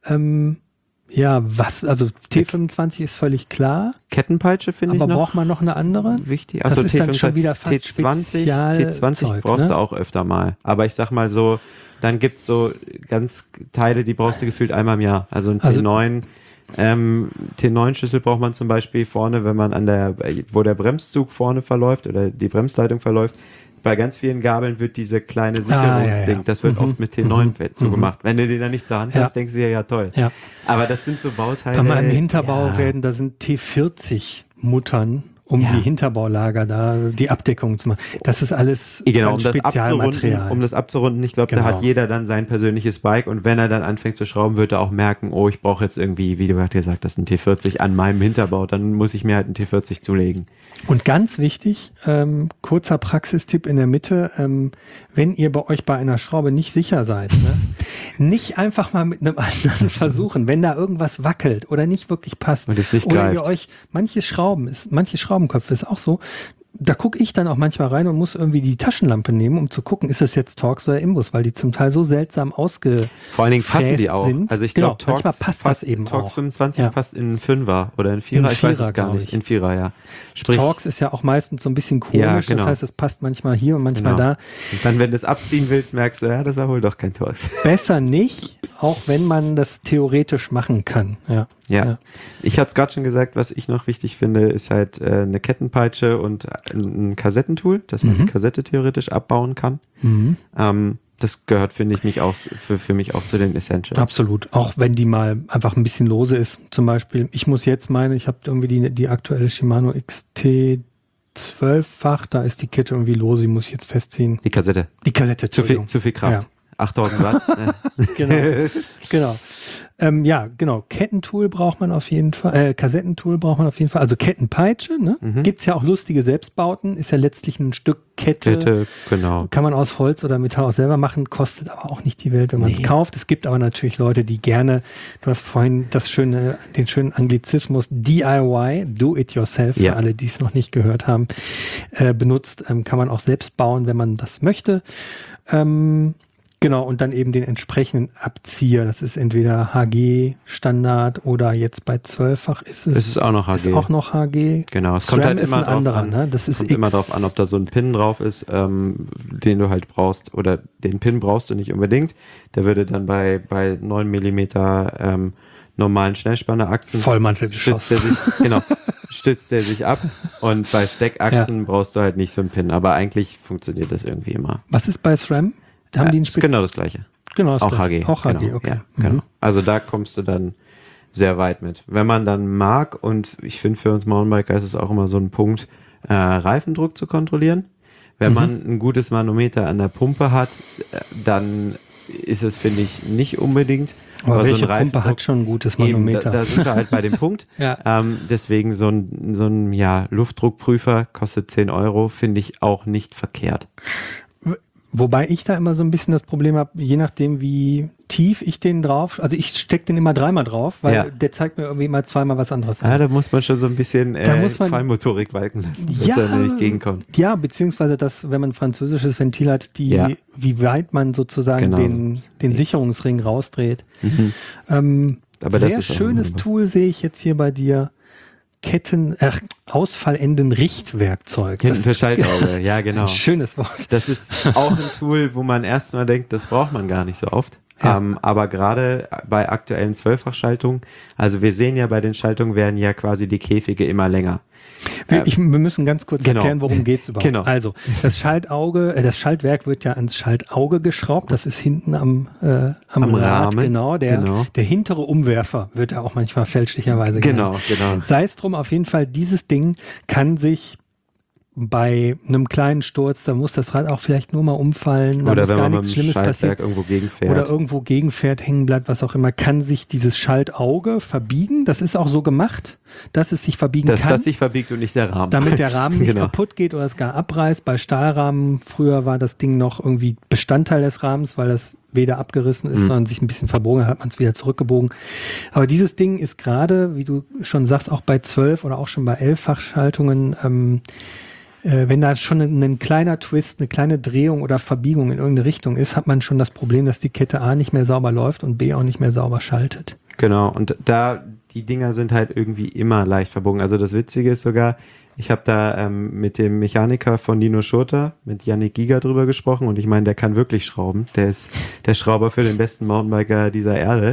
[SPEAKER 2] Also T25 ist völlig klar.
[SPEAKER 3] Kettenpeitsche finde ich noch.
[SPEAKER 2] Aber braucht man noch eine andere?
[SPEAKER 3] Wichtig.
[SPEAKER 2] Das
[SPEAKER 3] Achso,
[SPEAKER 2] ist dann schon wieder fast
[SPEAKER 3] T20
[SPEAKER 2] Spezialzeug,
[SPEAKER 3] brauchst
[SPEAKER 2] ne?
[SPEAKER 3] du auch öfter mal. Aber ich sag mal so, dann gibt's so ganz Teile, die brauchst du gefühlt einmal im Jahr. Also ein T9, T9-Schlüssel braucht man zum Beispiel vorne, wenn man wo der Bremszug vorne verläuft oder die Bremsleitung verläuft. Bei ganz vielen Gabeln wird diese kleine Sicherungsding, das wird oft mit T9 so gemacht. Wenn du den dann nicht zur Hand hast, denkst du dir, ja toll. Ja. Aber das sind so Bauteile.
[SPEAKER 2] Kann man im Hinterbau werden, da sind T40 Muttern, um die Hinterbaulager da, die Abdeckung zu machen. Das ist alles Spezialmaterial.
[SPEAKER 3] Um das abzurunden, ich glaube, da hat jeder dann sein persönliches Bike und wenn er dann anfängt zu schrauben, wird er auch merken, oh, ich brauche jetzt irgendwie, wie du gerade gesagt hast, ein T40 an meinem Hinterbau, dann muss ich mir halt einen T40 zulegen.
[SPEAKER 2] Und ganz wichtig, kurzer Praxistipp in der Mitte, wenn ihr bei einer Schraube nicht sicher seid, nicht einfach mal mit einem anderen versuchen, wenn da irgendwas wackelt oder nicht wirklich passt.
[SPEAKER 3] Und es nicht
[SPEAKER 2] oder
[SPEAKER 3] greift.
[SPEAKER 2] Manche Schraubenköpfe ist auch so, da gucke ich dann auch manchmal rein und muss irgendwie die Taschenlampe nehmen, um zu gucken, ist das jetzt Torx oder Imbus, weil die zum Teil so seltsam
[SPEAKER 3] Vor allen Dingen passen die auch.
[SPEAKER 2] Sind.
[SPEAKER 3] Also ich glaube, Torx
[SPEAKER 2] passt das eben
[SPEAKER 3] Torx
[SPEAKER 2] auch.
[SPEAKER 3] 25 passt in einen Fünfer oder in einen Vierer, ich weiß es gar nicht. In Vierer, ja.
[SPEAKER 2] Sprich, Torx ist ja auch meistens so ein bisschen komisch, das heißt, es passt manchmal hier und manchmal da.
[SPEAKER 3] Und dann, wenn du es abziehen willst, merkst du, ja, das ist ja wohl doch kein Torx.
[SPEAKER 2] Besser nicht, auch wenn man das theoretisch machen kann. Ja.
[SPEAKER 3] Ich hatte es gerade schon gesagt, was ich noch wichtig finde, ist halt eine Kettenpeitsche und ein Kassettentool, dass man die Kassette theoretisch abbauen kann. Das gehört, finde ich, für mich auch zu den Essentials.
[SPEAKER 2] Absolut. Auch wenn die mal einfach ein bisschen lose ist. Zum Beispiel, ich habe irgendwie die aktuelle Shimano XT 12-fach, da ist die Kette irgendwie lose, die muss ich jetzt festziehen.
[SPEAKER 3] Die Kassette, zu viel Kraft. 8000 Watt.
[SPEAKER 2] Genau. Genau. Kettentool braucht man auf jeden Fall, Kassettentool braucht man auf jeden Fall. Also Kettenpeitsche, ne? Gibt's ja auch lustige Selbstbauten, ist ja letztlich ein Stück Kette. Genau. Kann man aus Holz oder Metall auch selber machen, kostet aber auch nicht die Welt, wenn man es kauft. Es gibt aber natürlich Leute, die gerne, du hast vorhin den schönen Anglizismus DIY, Do It Yourself, für alle, die es noch nicht gehört haben, benutzt, kann man auch selbst bauen, wenn man das möchte. Genau, und dann eben den entsprechenden Abzieher. Das ist entweder HG-Standard oder jetzt bei 12-fach ist es.
[SPEAKER 3] Es ist auch noch HG.
[SPEAKER 2] Ist auch noch HG.
[SPEAKER 3] Genau, es kommt halt immer
[SPEAKER 2] drauf an. Ne? Das
[SPEAKER 3] kommt immer drauf an, ob da so ein Pin drauf ist, den du halt brauchst. Oder den Pin brauchst du nicht unbedingt. Der würde dann bei 9 mm normalen Schnellspannerachsen stützt der sich ab. Und bei Steckachsen brauchst du halt nicht so einen Pin. Aber eigentlich funktioniert das irgendwie immer.
[SPEAKER 2] Was ist bei SRAM? Da haben die
[SPEAKER 3] ist genau das Gleiche.
[SPEAKER 2] Genau das
[SPEAKER 3] auch
[SPEAKER 2] Gleiche.
[SPEAKER 3] HG.
[SPEAKER 2] Auch HG,
[SPEAKER 3] genau.
[SPEAKER 2] okay.
[SPEAKER 3] Ja, genau. Also da kommst du dann sehr weit mit. Wenn man dann mag, und ich finde für uns Mountainbiker ist es auch immer so ein Punkt, Reifendruck zu kontrollieren. Wenn man ein gutes Manometer an der Pumpe hat, dann ist es, finde ich, nicht unbedingt.
[SPEAKER 2] Aber welche Pumpe hat schon ein gutes Manometer?
[SPEAKER 3] Eben, da sind wir halt bei dem Punkt. Deswegen so ein Luftdruckprüfer kostet 10 €, finde ich auch nicht verkehrt.
[SPEAKER 2] Wobei ich da immer so ein bisschen das Problem habe, je nachdem wie tief ich den drauf, also ich stecke den immer 3-mal drauf, weil der zeigt mir irgendwie immer 2-mal was anderes an.
[SPEAKER 3] Ja, da muss man schon so ein bisschen Feinmotorik walten lassen, dass er nicht gegenkommt.
[SPEAKER 2] Ja, beziehungsweise das, wenn man ein französisches Ventil hat, wie weit man sozusagen den Sicherungsring rausdreht. Aber das ist schönes Tool sehe ich jetzt hier bei dir. Ausfallenden Richtwerkzeug.
[SPEAKER 3] Hinten für Schaltauge, ja genau.
[SPEAKER 2] Ein schönes Wort.
[SPEAKER 3] Das ist auch ein Tool, wo man erstmal denkt, das braucht man gar nicht so oft. Aber gerade bei aktuellen 12-fach-Schaltungen, also wir sehen ja bei den Schaltungen werden ja quasi die Käfige immer länger.
[SPEAKER 2] Wir müssen ganz kurz erklären, worum geht's überhaupt. Genau. Also das Schaltwerk wird ja ans Schaltauge geschraubt. Das ist hinten am Rad,
[SPEAKER 3] Rahmen.
[SPEAKER 2] Genau. Der hintere Umwerfer wird ja auch manchmal fälschlicherweise genannt. Genau. Sei es drum, auf jeden Fall, dieses Ding kann sich bei einem kleinen Sturz, da muss das Rad auch vielleicht nur mal umfallen, da
[SPEAKER 3] oder
[SPEAKER 2] muss
[SPEAKER 3] wenn
[SPEAKER 2] gar
[SPEAKER 3] man mit
[SPEAKER 2] nichts
[SPEAKER 3] dem
[SPEAKER 2] Schlimmes passieren.
[SPEAKER 3] Schaltwerk irgendwo gegenfährt.
[SPEAKER 2] Oder irgendwo gegenfährt, hängen bleibt, was auch immer, kann sich dieses Schaltauge verbiegen. Das ist auch so gemacht, dass es sich verbiegen kann.
[SPEAKER 3] Dass sich verbiegt und nicht der Rahmen.
[SPEAKER 2] Damit der Rahmen nicht
[SPEAKER 3] Genau.
[SPEAKER 2] kaputt geht oder es gar abreißt. Bei Stahlrahmen, früher war das Ding noch irgendwie Bestandteil des Rahmens, weil das weder abgerissen ist, sondern sich ein bisschen verbogen, hat man es wieder zurückgebogen. Aber dieses Ding ist gerade, wie du schon sagst, auch bei 12 oder auch schon bei 11-Fach-Schaltungen, wenn da schon ein kleiner Twist, eine kleine Drehung oder Verbiegung in irgendeine Richtung ist, hat man schon das Problem, dass die Kette A nicht mehr sauber läuft und B auch nicht mehr sauber schaltet.
[SPEAKER 3] Genau, und die Dinger sind halt irgendwie immer leicht verbogen. Also das Witzige ist sogar, ich habe da mit dem Mechaniker von Nino Schurter, mit Yannick Giger drüber gesprochen und ich meine, der kann wirklich schrauben. Der ist der Schrauber für den besten Mountainbiker dieser Erde.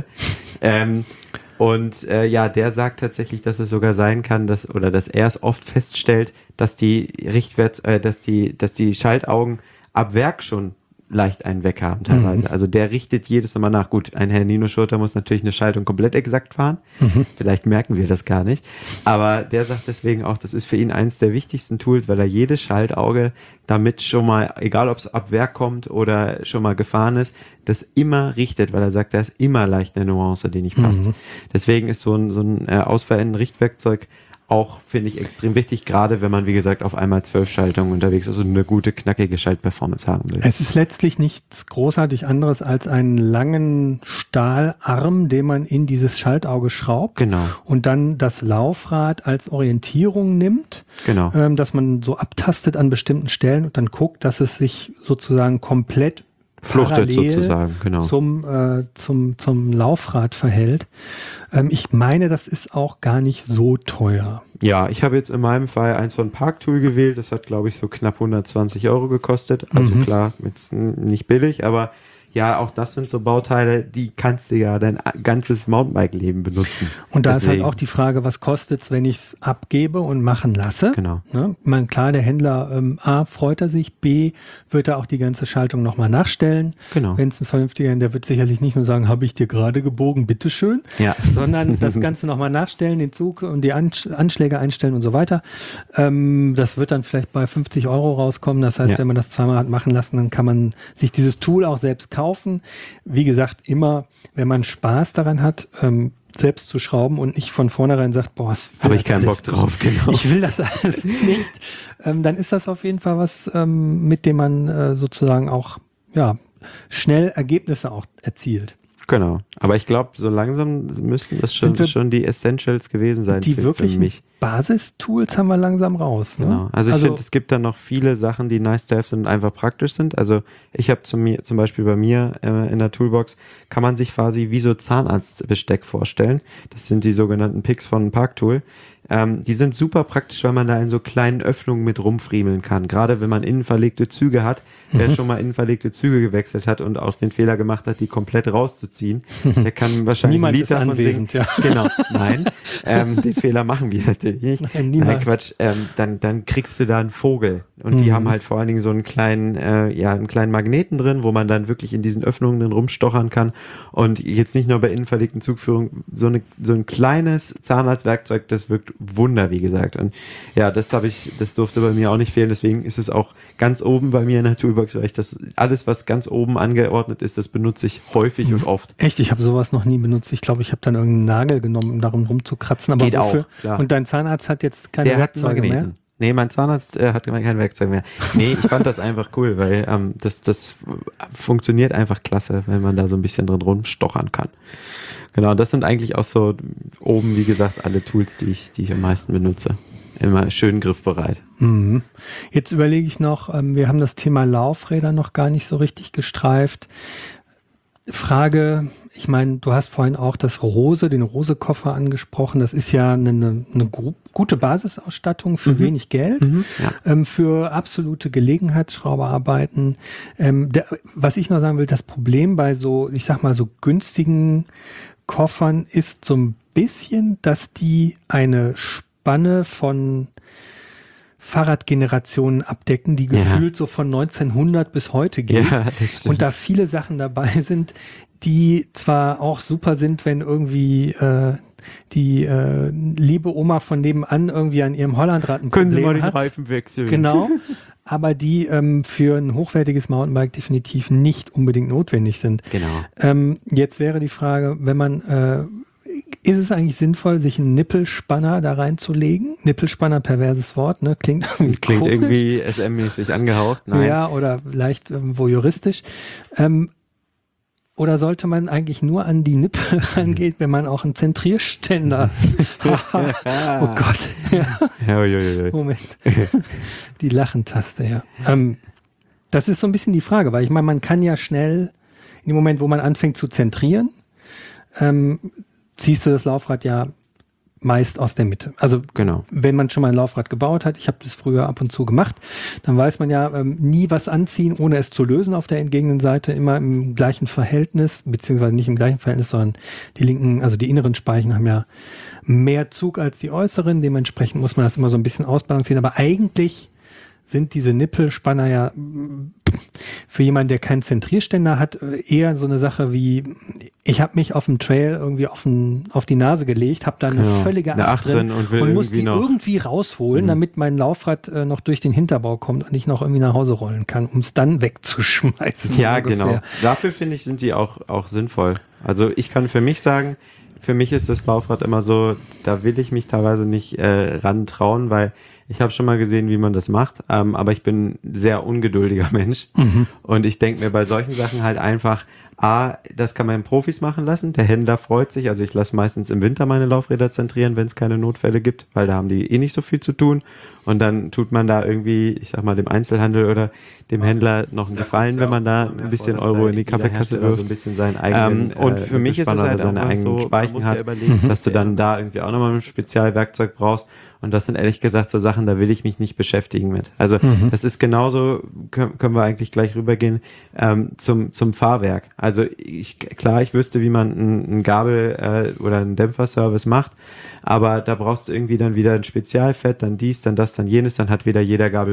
[SPEAKER 3] Der sagt tatsächlich, dass es sogar sein kann, dass er es oft feststellt, dass die dass die Schaltaugen ab Werk schon leicht einen Weg haben teilweise. Also der richtet jedes Mal nach. Gut, ein Herr Nino Schurter muss natürlich eine Schaltung komplett exakt fahren. Vielleicht merken wir das gar nicht. Aber der sagt deswegen auch, das ist für ihn eines der wichtigsten Tools, weil er jedes Schaltauge damit schon mal, egal ob es ab Werk kommt oder schon mal gefahren ist, das immer richtet, weil er sagt, da ist immer leicht eine Nuance, die nicht passt. Deswegen ist so ein Ausfallen-Richtwerkzeug auch, finde ich, extrem wichtig, gerade wenn man, wie gesagt, auf einmal 12 Schaltungen unterwegs ist und eine gute, knackige Schaltperformance haben will.
[SPEAKER 2] Es ist letztlich nichts großartig anderes als einen langen Stahlarm, den man in dieses Schaltauge schraubt.
[SPEAKER 3] Genau.
[SPEAKER 2] Und dann das Laufrad als Orientierung nimmt.
[SPEAKER 3] Genau.
[SPEAKER 2] Dass man so abtastet an bestimmten Stellen und dann guckt, dass es sich sozusagen komplett
[SPEAKER 3] Fluchtet sozusagen, genau.
[SPEAKER 2] zum Laufrad verhält. Ich meine, das ist auch gar nicht so teuer.
[SPEAKER 3] Ja, ich habe jetzt in meinem Fall eins von Parktool gewählt. Das hat, glaube ich, so knapp 120 Euro gekostet. Also klar, jetzt nicht billig, aber ja, auch das sind so Bauteile, die kannst du ja dein ganzes Mountainbike-Leben benutzen.
[SPEAKER 2] Und da ist halt auch die Frage, was kostet es, wenn ich es abgebe und machen lasse?
[SPEAKER 3] Genau.
[SPEAKER 2] Ne? Ich meine, klar, der Händler A, freut er sich, B, wird er auch die ganze Schaltung nochmal nachstellen.
[SPEAKER 3] Genau.
[SPEAKER 2] Wenn es ein vernünftiger, der wird sicherlich nicht nur sagen, habe ich dir gerade gebogen, bitteschön,
[SPEAKER 3] Ja.
[SPEAKER 2] sondern das Ganze nochmal nachstellen, den Zug und die Anschläge einstellen und so weiter. Das wird dann vielleicht bei 50 Euro rauskommen. Das heißt, wenn man das zweimal hat machen lassen, dann kann man sich dieses Tool auch selbst kaufen. Wie gesagt, immer, wenn man Spaß daran hat, selbst zu schrauben und nicht von vornherein sagt, boah,
[SPEAKER 3] habe ich keinen Bock drauf, genau.
[SPEAKER 2] Ich will das alles nicht. Dann ist das auf jeden Fall was, mit dem man sozusagen auch schnell Ergebnisse auch erzielt.
[SPEAKER 3] Genau. Aber ich glaube, so langsam müssten das schon die Essentials gewesen sein.
[SPEAKER 2] Die wirklichen
[SPEAKER 3] mich.
[SPEAKER 2] Basistools haben wir langsam raus. Ne?
[SPEAKER 3] Genau. Also ich finde, es gibt dann noch viele Sachen, die nice to have sind und einfach praktisch sind. Also ich habe zum Beispiel bei mir in der Toolbox, kann man sich quasi wie so Zahnarztbesteck vorstellen. Das sind die sogenannten Picks von Parktool. Die sind super praktisch, weil man da in so kleinen Öffnungen mit rumfriemeln kann. Gerade wenn man innenverlegte Züge hat, wer schon mal innenverlegte Züge gewechselt hat und auch den Fehler gemacht hat, die komplett rauszuziehen, der kann wahrscheinlich
[SPEAKER 2] Niemand
[SPEAKER 3] ein Lied
[SPEAKER 2] ist
[SPEAKER 3] davon
[SPEAKER 2] anwesend,
[SPEAKER 3] singen.
[SPEAKER 2] ja.
[SPEAKER 3] Genau, nein. Den Fehler machen wir natürlich nicht.
[SPEAKER 2] Nein, niemals.
[SPEAKER 3] Nein, Quatsch. Dann kriegst du da einen Vogel. Und die haben halt vor allen Dingen so einen kleinen Magneten drin, wo man dann wirklich in diesen Öffnungen drin rumstochern kann. Und jetzt nicht nur bei innenverlegten Zugführungen, so ein kleines Zahnarztwerkzeug, das wirkt Wunder, wie gesagt. Und ja, das durfte bei mir auch nicht fehlen. Deswegen ist es auch ganz oben bei mir in der Toolbox, weil ich alles, was ganz oben angeordnet ist, das benutze ich häufig und oft.
[SPEAKER 2] Echt? Ich habe sowas noch nie benutzt. Ich glaube, ich habe dann irgendeinen Nagel genommen, um darum rumzukratzen. Aber
[SPEAKER 3] Geht
[SPEAKER 2] wofür?
[SPEAKER 3] auch, klar.
[SPEAKER 2] Und dein Zahnarzt hat jetzt keine
[SPEAKER 3] Der hat einen
[SPEAKER 2] Werkzeuge mehr?
[SPEAKER 3] Magneten. Nee, mein Zahnarzt hat kein Werkzeug mehr. Nee, ich fand das einfach cool, weil das funktioniert einfach klasse, wenn man da so ein bisschen drin rumstochern kann. Genau, das sind eigentlich auch so oben, wie gesagt, alle Tools, die ich am meisten benutze. Immer schön griffbereit.
[SPEAKER 2] Mhm. Jetzt überlege ich noch, wir haben das Thema Laufräder noch gar nicht so richtig gestreift. Frage, ich meine, du hast vorhin auch den Rose-Koffer angesprochen. Das ist ja eine gute Basisausstattung für wenig Geld, für absolute Gelegenheitsschrauberarbeiten. Was ich noch sagen will, das Problem bei so günstigen Koffern ist so ein bisschen, dass die eine Spanne von Fahrradgenerationen abdecken, die gefühlt so von 1900 bis heute geht.
[SPEAKER 3] Ja, das stimmt.
[SPEAKER 2] Und da viele Sachen dabei sind, die zwar auch super sind, wenn irgendwie die liebe Oma von nebenan irgendwie an ihrem Hollandrad ein
[SPEAKER 3] Können Sie mal
[SPEAKER 2] Problem
[SPEAKER 3] den
[SPEAKER 2] hat.
[SPEAKER 3] Reifen wechseln?
[SPEAKER 2] Genau, aber die für ein hochwertiges Mountainbike definitiv nicht unbedingt notwendig sind.
[SPEAKER 3] Genau.
[SPEAKER 2] Jetzt wäre die Frage, wenn man ist es eigentlich sinnvoll, sich einen Nippelspanner da reinzulegen? Nippelspanner, perverses Wort, ne? Klingt
[SPEAKER 3] Klingt
[SPEAKER 2] komisch.
[SPEAKER 3] irgendwie SM-mäßig angehaucht. Nein.
[SPEAKER 2] Ja, oder leicht irgendwo juristisch. Oder sollte man eigentlich nur an die Nippel rangehen, wenn man auch einen Zentrierständer oh Gott. Ja.
[SPEAKER 3] Ja.
[SPEAKER 2] Moment. Die Lachentaste, ja. Das ist so ein bisschen die Frage, weil ich meine, man kann ja schnell, in dem Moment, wo man anfängt zu zentrieren, ziehst du das Laufrad ja meist aus der Mitte. Also
[SPEAKER 3] Genau.
[SPEAKER 2] wenn man schon mal ein Laufrad gebaut hat, ich habe das früher ab und zu gemacht, dann weiß man ja nie was anziehen, ohne es zu lösen auf der entgegenen Seite, immer im gleichen Verhältnis, beziehungsweise nicht im gleichen Verhältnis, sondern die linken, also die inneren Speichen haben ja mehr Zug als die äußeren, dementsprechend muss man das immer so ein bisschen ausbalancieren, aber eigentlich sind diese Nippelspanner ja für jemanden, der keinen Zentrierständer hat, eher so eine Sache wie, ich habe mich auf dem Trail irgendwie auf die Nase gelegt, habe da eine völlige
[SPEAKER 3] eine
[SPEAKER 2] Acht drin und muss die irgendwie rausholen, damit mein Laufrad noch durch den Hinterbau kommt und ich noch irgendwie nach Hause rollen kann, um es dann wegzuschmeißen.
[SPEAKER 3] Ja,
[SPEAKER 2] ungefähr.
[SPEAKER 3] genau. Dafür finde ich, sind die auch sinnvoll. Also ich kann für mich sagen, für mich ist das Laufrad immer so, da will ich mich teilweise nicht rantrauen, weil ich habe schon mal gesehen, wie man das macht, aber ich bin ein sehr ungeduldiger Mensch und ich denke mir bei solchen Sachen halt einfach, das kann man Profis machen lassen, der Händler freut sich, also ich lasse meistens im Winter meine Laufräder zentrieren, wenn es keine Notfälle gibt, weil da haben die eh nicht so viel zu tun und dann tut man da irgendwie, ich sag mal, dem Einzelhandel oder dem Händler noch einen Gefallen, wenn man da ein bisschen Euro in die Kaffeekasse wirft.
[SPEAKER 4] So ein bisschen seinen eigenen,
[SPEAKER 3] Und für mich ist es halt seine eigenen Speichen hat, dass du dann da irgendwie auch nochmal ein Spezialwerkzeug brauchst. Und das sind ehrlich gesagt so Sachen, da will ich mich nicht beschäftigen mit. Also das ist genauso, können wir eigentlich gleich rübergehen, zum Fahrwerk. Also ich wüsste, wie man einen Gabel oder einen Dämpferservice macht, aber da brauchst du irgendwie dann wieder ein Spezialfett, dann dies, dann das, dann jenes, dann hat wieder jeder Gabel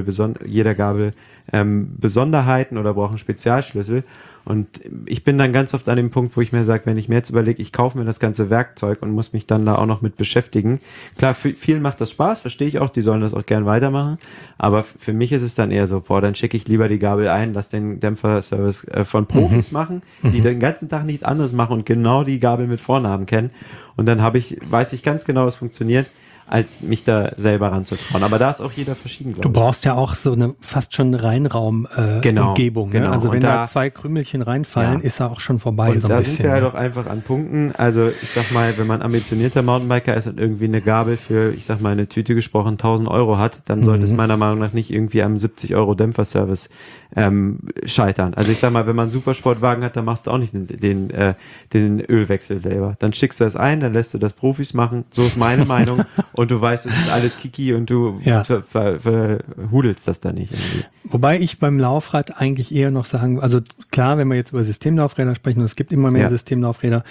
[SPEAKER 3] Besonderheiten oder braucht einen Spezialschlüssel. Und ich bin dann ganz oft an dem Punkt, wo ich mir sage, wenn ich mir jetzt überlege, ich kaufe mir das ganze Werkzeug und muss mich dann da auch noch mit beschäftigen. Klar, für vielen macht das Spaß, verstehe ich auch, die sollen das auch gern weitermachen. Aber für mich ist es dann eher so, dann schicke ich lieber die Gabel ein, lass den Dämpferservice von Profis machen, die den ganzen Tag nichts anderes machen und genau die Gabel mit Vornamen kennen. Und dann weiß ich ganz genau, was funktioniert, als mich da selber ranzutrauen. Aber da ist auch jeder verschieden, glaube ich.
[SPEAKER 2] Du brauchst ja auch so eine fast schon Reinraum-Umgebung.
[SPEAKER 3] Genau.
[SPEAKER 2] Ne? Also
[SPEAKER 3] Und
[SPEAKER 2] wenn da 2 Krümelchen reinfallen, ist er auch schon vorbei.
[SPEAKER 3] Und
[SPEAKER 2] so ein
[SPEAKER 3] da
[SPEAKER 2] bisschen,
[SPEAKER 3] sind wir halt auch einfach an Punkten. Also ich sag mal, wenn man ambitionierter Mountainbiker ist und irgendwie eine Gabel für, ich sag mal, eine Tüte gesprochen 1.000 Euro hat, dann sollte es meiner Meinung nach nicht irgendwie am 70 Euro Dämpferservice scheitern. Also ich sag mal, wenn man einen Supersportwagen hat, dann machst du auch nicht den Ölwechsel selber. Dann schickst du das ein, dann lässt du das Profis machen. So ist meine Meinung. Und du weißt, es ist alles Kiki und du verhudelst das da nicht irgendwie.
[SPEAKER 2] Wobei ich beim Laufrad eigentlich eher noch sagen, also klar, wenn wir jetzt über Systemlaufräder sprechen, und es gibt immer mehr Systemlaufräder,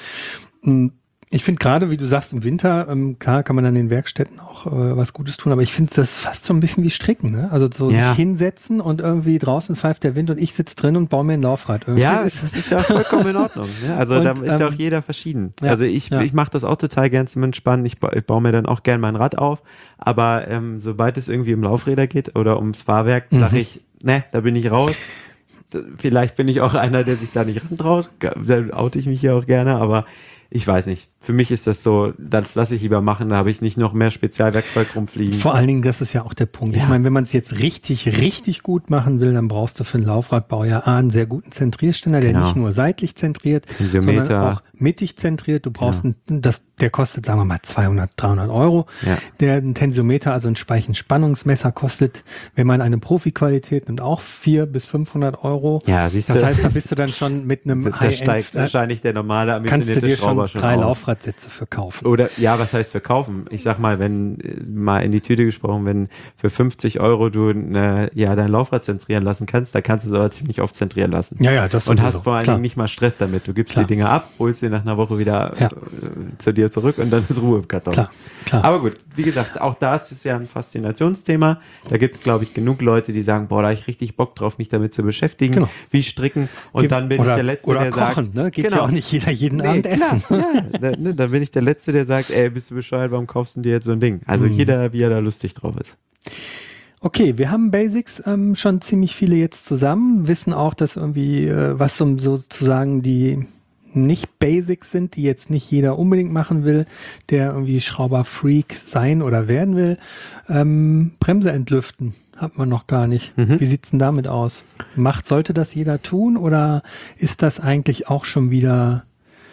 [SPEAKER 2] ich finde gerade, wie du sagst, im Winter, klar kann man an den Werkstätten auch was Gutes tun, aber ich finde das fast so ein bisschen wie Stricken, ne? Also so sich hinsetzen und irgendwie draußen pfeift der Wind und ich sitze drin und baue mir ein Laufrad. Irgendwie
[SPEAKER 3] das ist ja vollkommen in Ordnung. Ne? Also da ist ja auch jeder verschieden. Ja, also ich mache das auch total gern zum Entspannen. Ich baue mir dann auch gern mein Rad auf, aber sobald es irgendwie um Laufräder geht oder ums Fahrwerk, sage ich, ne, da bin ich raus. Vielleicht bin ich auch einer, der sich da nicht rantraut. Da oute ich mich ja auch gerne, aber ich weiß nicht. Für mich ist das so, das lasse ich lieber machen, da habe ich nicht noch mehr Spezialwerkzeug rumfliegen.
[SPEAKER 2] Vor allen Dingen, das ist ja auch der Punkt. Ich meine, wenn man es jetzt richtig gut machen will, dann brauchst du für einen Laufradbau ja einen sehr guten Zentrierständer, der nicht nur seitlich zentriert, sondern auch mittig zentriert. Du brauchst der kostet, sagen wir mal, 200, 300 Euro. Ja. Ein Tensiometer, also ein Speichenspannungsmesser, kostet, wenn man eine Profi-Qualität nimmt, auch 400 bis 500 Euro.
[SPEAKER 3] Ja, siehst du.
[SPEAKER 2] Das heißt, da bist du dann schon mit einem
[SPEAKER 3] High-End. Da steigt wahrscheinlich der normale ambitionierte Schrauber schon
[SPEAKER 2] 3 Laufradsätze verkaufen.
[SPEAKER 3] Oder, was heißt verkaufen? Ich sag mal, wenn, mal in die Tüte gesprochen, wenn für 50 Euro du dein Laufrad zentrieren lassen kannst, da kannst du es aber ziemlich oft zentrieren lassen.
[SPEAKER 2] Ja, das
[SPEAKER 3] und hast vor allen Dingen nicht mal Stress damit. Du gibst die Dinger ab, holst sie nach einer Woche wieder zu dir zurück und dann ist Ruhe im Karton.
[SPEAKER 2] Klar.
[SPEAKER 3] Aber gut, wie gesagt, auch da ist es ja ein Faszinationsthema. Da gibt es, glaube ich, genug Leute, die sagen, boah, da habe ich richtig Bock drauf, mich damit zu beschäftigen,
[SPEAKER 2] Genau.
[SPEAKER 3] wie stricken. Und dann bin ich der Letzte,
[SPEAKER 2] oder
[SPEAKER 3] der
[SPEAKER 2] kochen,
[SPEAKER 3] sagt,
[SPEAKER 2] ne? Geht ja auch nicht jeder jeden Abend
[SPEAKER 3] klar,
[SPEAKER 2] essen.
[SPEAKER 3] ja, dann bin ich der Letzte, der sagt, ey, bist du bescheuert, warum kaufst du dir jetzt so ein Ding? Also jeder, wie er da lustig drauf ist.
[SPEAKER 2] Okay, wir haben Basics schon ziemlich viele jetzt zusammen, wissen auch, dass irgendwie, was sozusagen die nicht Basics sind, die jetzt nicht jeder unbedingt machen will, der irgendwie Schrauberfreak sein oder werden will. Bremse entlüften hat man noch gar nicht. Wie sieht's denn damit aus? Sollte das jeder tun oder ist das eigentlich auch schon wieder...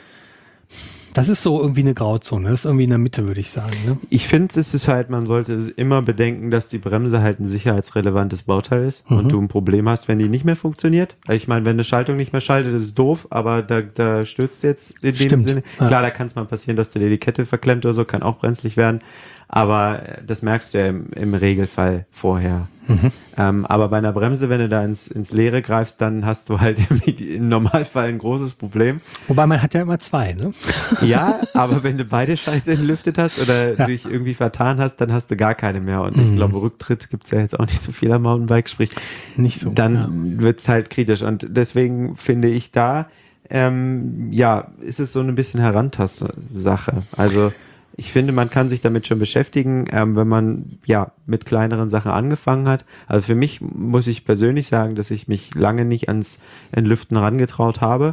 [SPEAKER 2] Das ist so irgendwie eine Grauzone, das ist irgendwie in der Mitte, würde ich sagen. Ne?
[SPEAKER 3] Ich finde, es ist halt, man sollte immer bedenken, dass die Bremse halt ein sicherheitsrelevantes Bauteil ist und du ein Problem hast, wenn die nicht mehr funktioniert. Ich meine, wenn eine Schaltung nicht mehr schaltet, ist es doof, aber da stürzt jetzt in dem Sinne.
[SPEAKER 2] Ja.
[SPEAKER 3] Klar, da kann es mal passieren, dass dir die Kette verklemmt oder so, kann auch brenzlig werden, aber das merkst du ja im Regelfall vorher. Aber bei einer Bremse, wenn du da ins Leere greifst, dann hast du halt im Normalfall ein großes Problem.
[SPEAKER 2] Wobei man hat ja immer zwei, ne?
[SPEAKER 3] Ja, aber wenn du beide Scheiße entlüftet hast oder dich irgendwie vertan hast, dann hast du gar keine mehr. Und ich glaube, Rücktritt gibt es ja jetzt auch nicht so viel am Mountainbike, sprich,
[SPEAKER 2] nicht so.
[SPEAKER 3] Dann wird es halt kritisch. Und deswegen finde ich da, ist es so ein bisschen Herantasten-Sache. Also ich finde, man kann sich damit schon beschäftigen, wenn man mit kleineren Sachen angefangen hat. Also für mich muss ich persönlich sagen, dass ich mich lange nicht ans Entlüften herangetraut habe.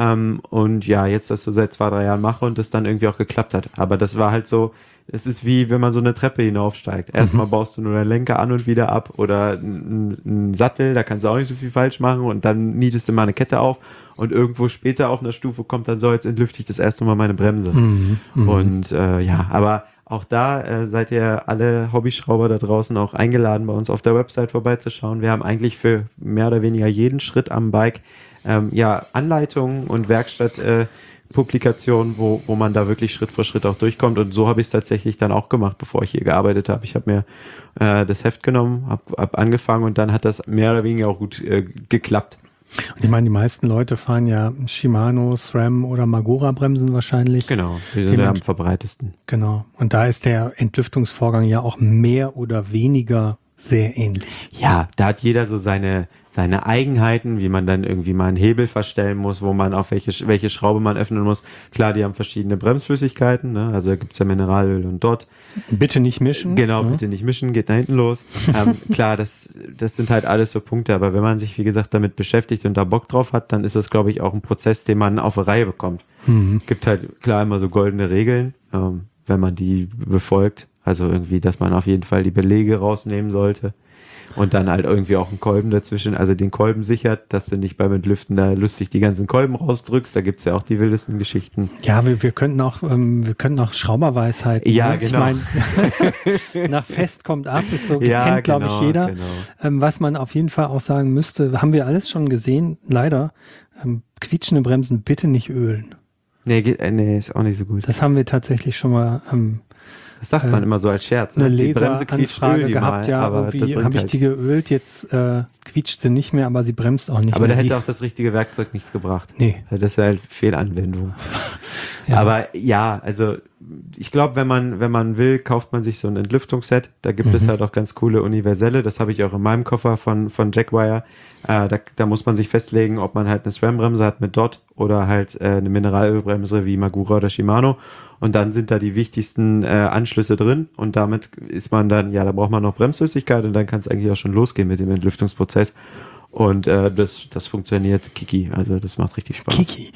[SPEAKER 3] Und jetzt das so seit 2-3 Jahren mache und das dann irgendwie auch geklappt hat. Aber das war halt so, es ist wie, wenn man so eine Treppe hinaufsteigt. Erstmal baust du nur den Lenker an und wieder ab oder einen Sattel, da kannst du auch nicht so viel falsch machen und dann nietest du mal eine Kette auf und irgendwo später auf einer Stufe kommt dann so, jetzt entlüfte ich das erste Mal meine Bremse. Und aber auch da seid ihr alle Hobbyschrauber da draußen auch eingeladen, bei uns auf der Website vorbeizuschauen. Wir haben eigentlich für mehr oder weniger jeden Schritt am Bike Anleitungen und Werkstattpublikationen, wo man da wirklich Schritt für Schritt auch durchkommt. Und so habe ich es tatsächlich dann auch gemacht, bevor ich hier gearbeitet habe. Ich habe mir das Heft genommen, hab angefangen und dann hat das mehr oder weniger auch gut geklappt.
[SPEAKER 2] Und ich meine, die meisten Leute fahren ja Shimano, SRAM oder Magura-Bremsen wahrscheinlich.
[SPEAKER 3] Genau, die sind ja am verbreitesten.
[SPEAKER 2] Genau. Und da ist der Entlüftungsvorgang ja auch mehr oder weniger sehr ähnlich.
[SPEAKER 3] Ja, da hat jeder so seine Eigenheiten, wie man dann irgendwie mal einen Hebel verstellen muss, wo man auf welche Schraube man öffnen muss. Klar, die haben verschiedene Bremsflüssigkeiten, ne? Also da gibt es ja Mineralöl und Dot.
[SPEAKER 2] Bitte nicht mischen.
[SPEAKER 3] Genau, bitte nicht mischen, geht nach hinten los. Klar, das sind halt alles so Punkte, aber wenn man sich, wie gesagt, damit beschäftigt und da Bock drauf hat, dann ist das, glaube ich, auch ein Prozess, den man auf eine Reihe bekommt. Gibt halt klar immer so goldene Regeln, wenn man die befolgt. Also irgendwie, dass man auf jeden Fall die Belege rausnehmen sollte und dann halt irgendwie auch einen Kolben dazwischen, also den Kolben sichert, dass du nicht beim Entlüften da lustig die ganzen Kolben rausdrückst. Da gibt es ja auch die wildesten Geschichten.
[SPEAKER 2] Ja, wir könnten auch Schrauberweisheiten.
[SPEAKER 3] Ja,
[SPEAKER 2] ne?
[SPEAKER 3] genau.
[SPEAKER 2] Ich meine, nach Fest kommt ab, ist so, kennt glaube ich jeder.
[SPEAKER 3] Genau.
[SPEAKER 2] Was man auf jeden Fall auch sagen müsste, haben wir alles schon gesehen, leider, quietschende Bremsen bitte nicht ölen.
[SPEAKER 3] Nee, ist auch nicht so gut.
[SPEAKER 2] Das haben wir tatsächlich schon mal
[SPEAKER 3] das sagt man immer so als Scherz.
[SPEAKER 2] Eine
[SPEAKER 3] Ne? Die Bremse quietscht, öl die
[SPEAKER 2] gehabt,
[SPEAKER 3] mal,
[SPEAKER 2] ja,
[SPEAKER 3] aber
[SPEAKER 2] irgendwie habe ich die geölt, jetzt quietscht sie nicht mehr, aber sie bremst auch nicht
[SPEAKER 3] aber
[SPEAKER 2] mehr.
[SPEAKER 3] da hätte auch das richtige Werkzeug nichts gebracht.
[SPEAKER 2] Nee.
[SPEAKER 3] Das ist halt Fehlanwendung.
[SPEAKER 2] Ja.
[SPEAKER 3] Aber ja, also ich glaube, wenn man will, kauft man sich so ein Entlüftungsset. Da gibt es halt auch ganz coole universelle. Das habe ich auch in meinem Koffer von Jackwire. Da muss man sich festlegen, ob man halt eine SRAM-Bremse hat mit Dot oder halt eine Mineralölbremse wie Magura oder Shimano. Und dann sind da die wichtigsten Anschlüsse drin. Und damit ist man dann, da braucht man noch Bremsflüssigkeit und dann kann es eigentlich auch schon losgehen mit dem Entlüftungsprozess. Und das funktioniert Kiki, also das macht richtig Spaß.
[SPEAKER 2] Kiki.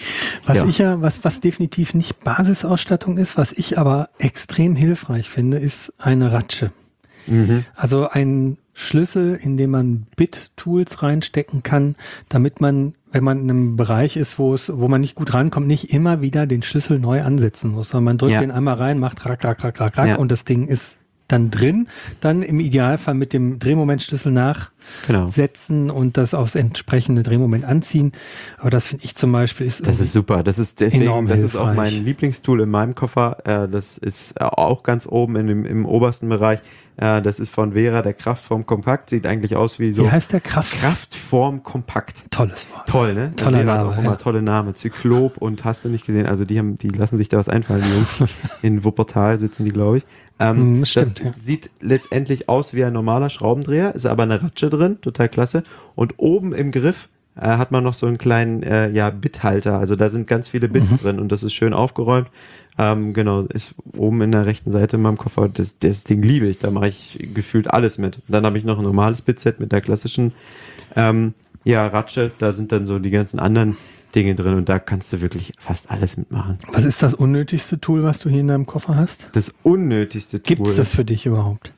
[SPEAKER 2] Was definitiv nicht Basisausstattung ist, was ich aber extrem hilfreich finde, ist eine Ratsche. Also ein Schlüssel, in dem man Bit-Tools reinstecken kann, damit man, wenn man in einem Bereich ist, wo man nicht gut rankommt, nicht immer wieder den Schlüssel neu ansetzen muss, sondern man drückt den einmal rein, macht rack, rack und das Ding ist dann drin, dann im Idealfall mit dem Drehmomentschlüssel setzen und das aufs entsprechende Drehmoment anziehen. Aber das finde ich zum Beispiel
[SPEAKER 3] das ist super. Das ist deswegen,
[SPEAKER 2] enorm
[SPEAKER 3] das ist auch
[SPEAKER 2] hilfreich.
[SPEAKER 3] mein Lieblingstool in meinem Koffer. Das ist auch ganz oben im obersten Bereich. Das ist von Vera, der Kraftform Kompakt. Sieht eigentlich aus wie so.
[SPEAKER 2] Wie heißt der
[SPEAKER 3] Kraftform Kompakt.
[SPEAKER 2] Tolles Wort.
[SPEAKER 3] Toll, ne?
[SPEAKER 2] Toller
[SPEAKER 3] Vera
[SPEAKER 2] Name,
[SPEAKER 3] hat auch immer tolle Namen. Zyklop und hast du nicht gesehen. Also die lassen sich da was einfallen, die Jungs. In Wuppertal sitzen die, glaube ich.
[SPEAKER 2] Stimmt,
[SPEAKER 3] das sieht letztendlich aus wie ein normaler Schraubendreher, ist aber eine Ratsche drin, total klasse. Und oben im Griff hat man noch so einen kleinen Bithalter. Also da sind ganz viele Bits drin und das ist schön aufgeräumt. Genau, ist oben in der rechten Seite in meinem Koffer. Das Ding liebe ich, da mache ich gefühlt alles mit. Und dann habe ich noch ein normales Bitset mit der klassischen Ratsche. Da sind dann so die ganzen anderen Dinge drin und da kannst du wirklich fast alles mitmachen.
[SPEAKER 2] Was ist das unnötigste Tool, was du hier in deinem Koffer hast?
[SPEAKER 3] Das unnötigste Tool.
[SPEAKER 2] Gibt es das für dich überhaupt?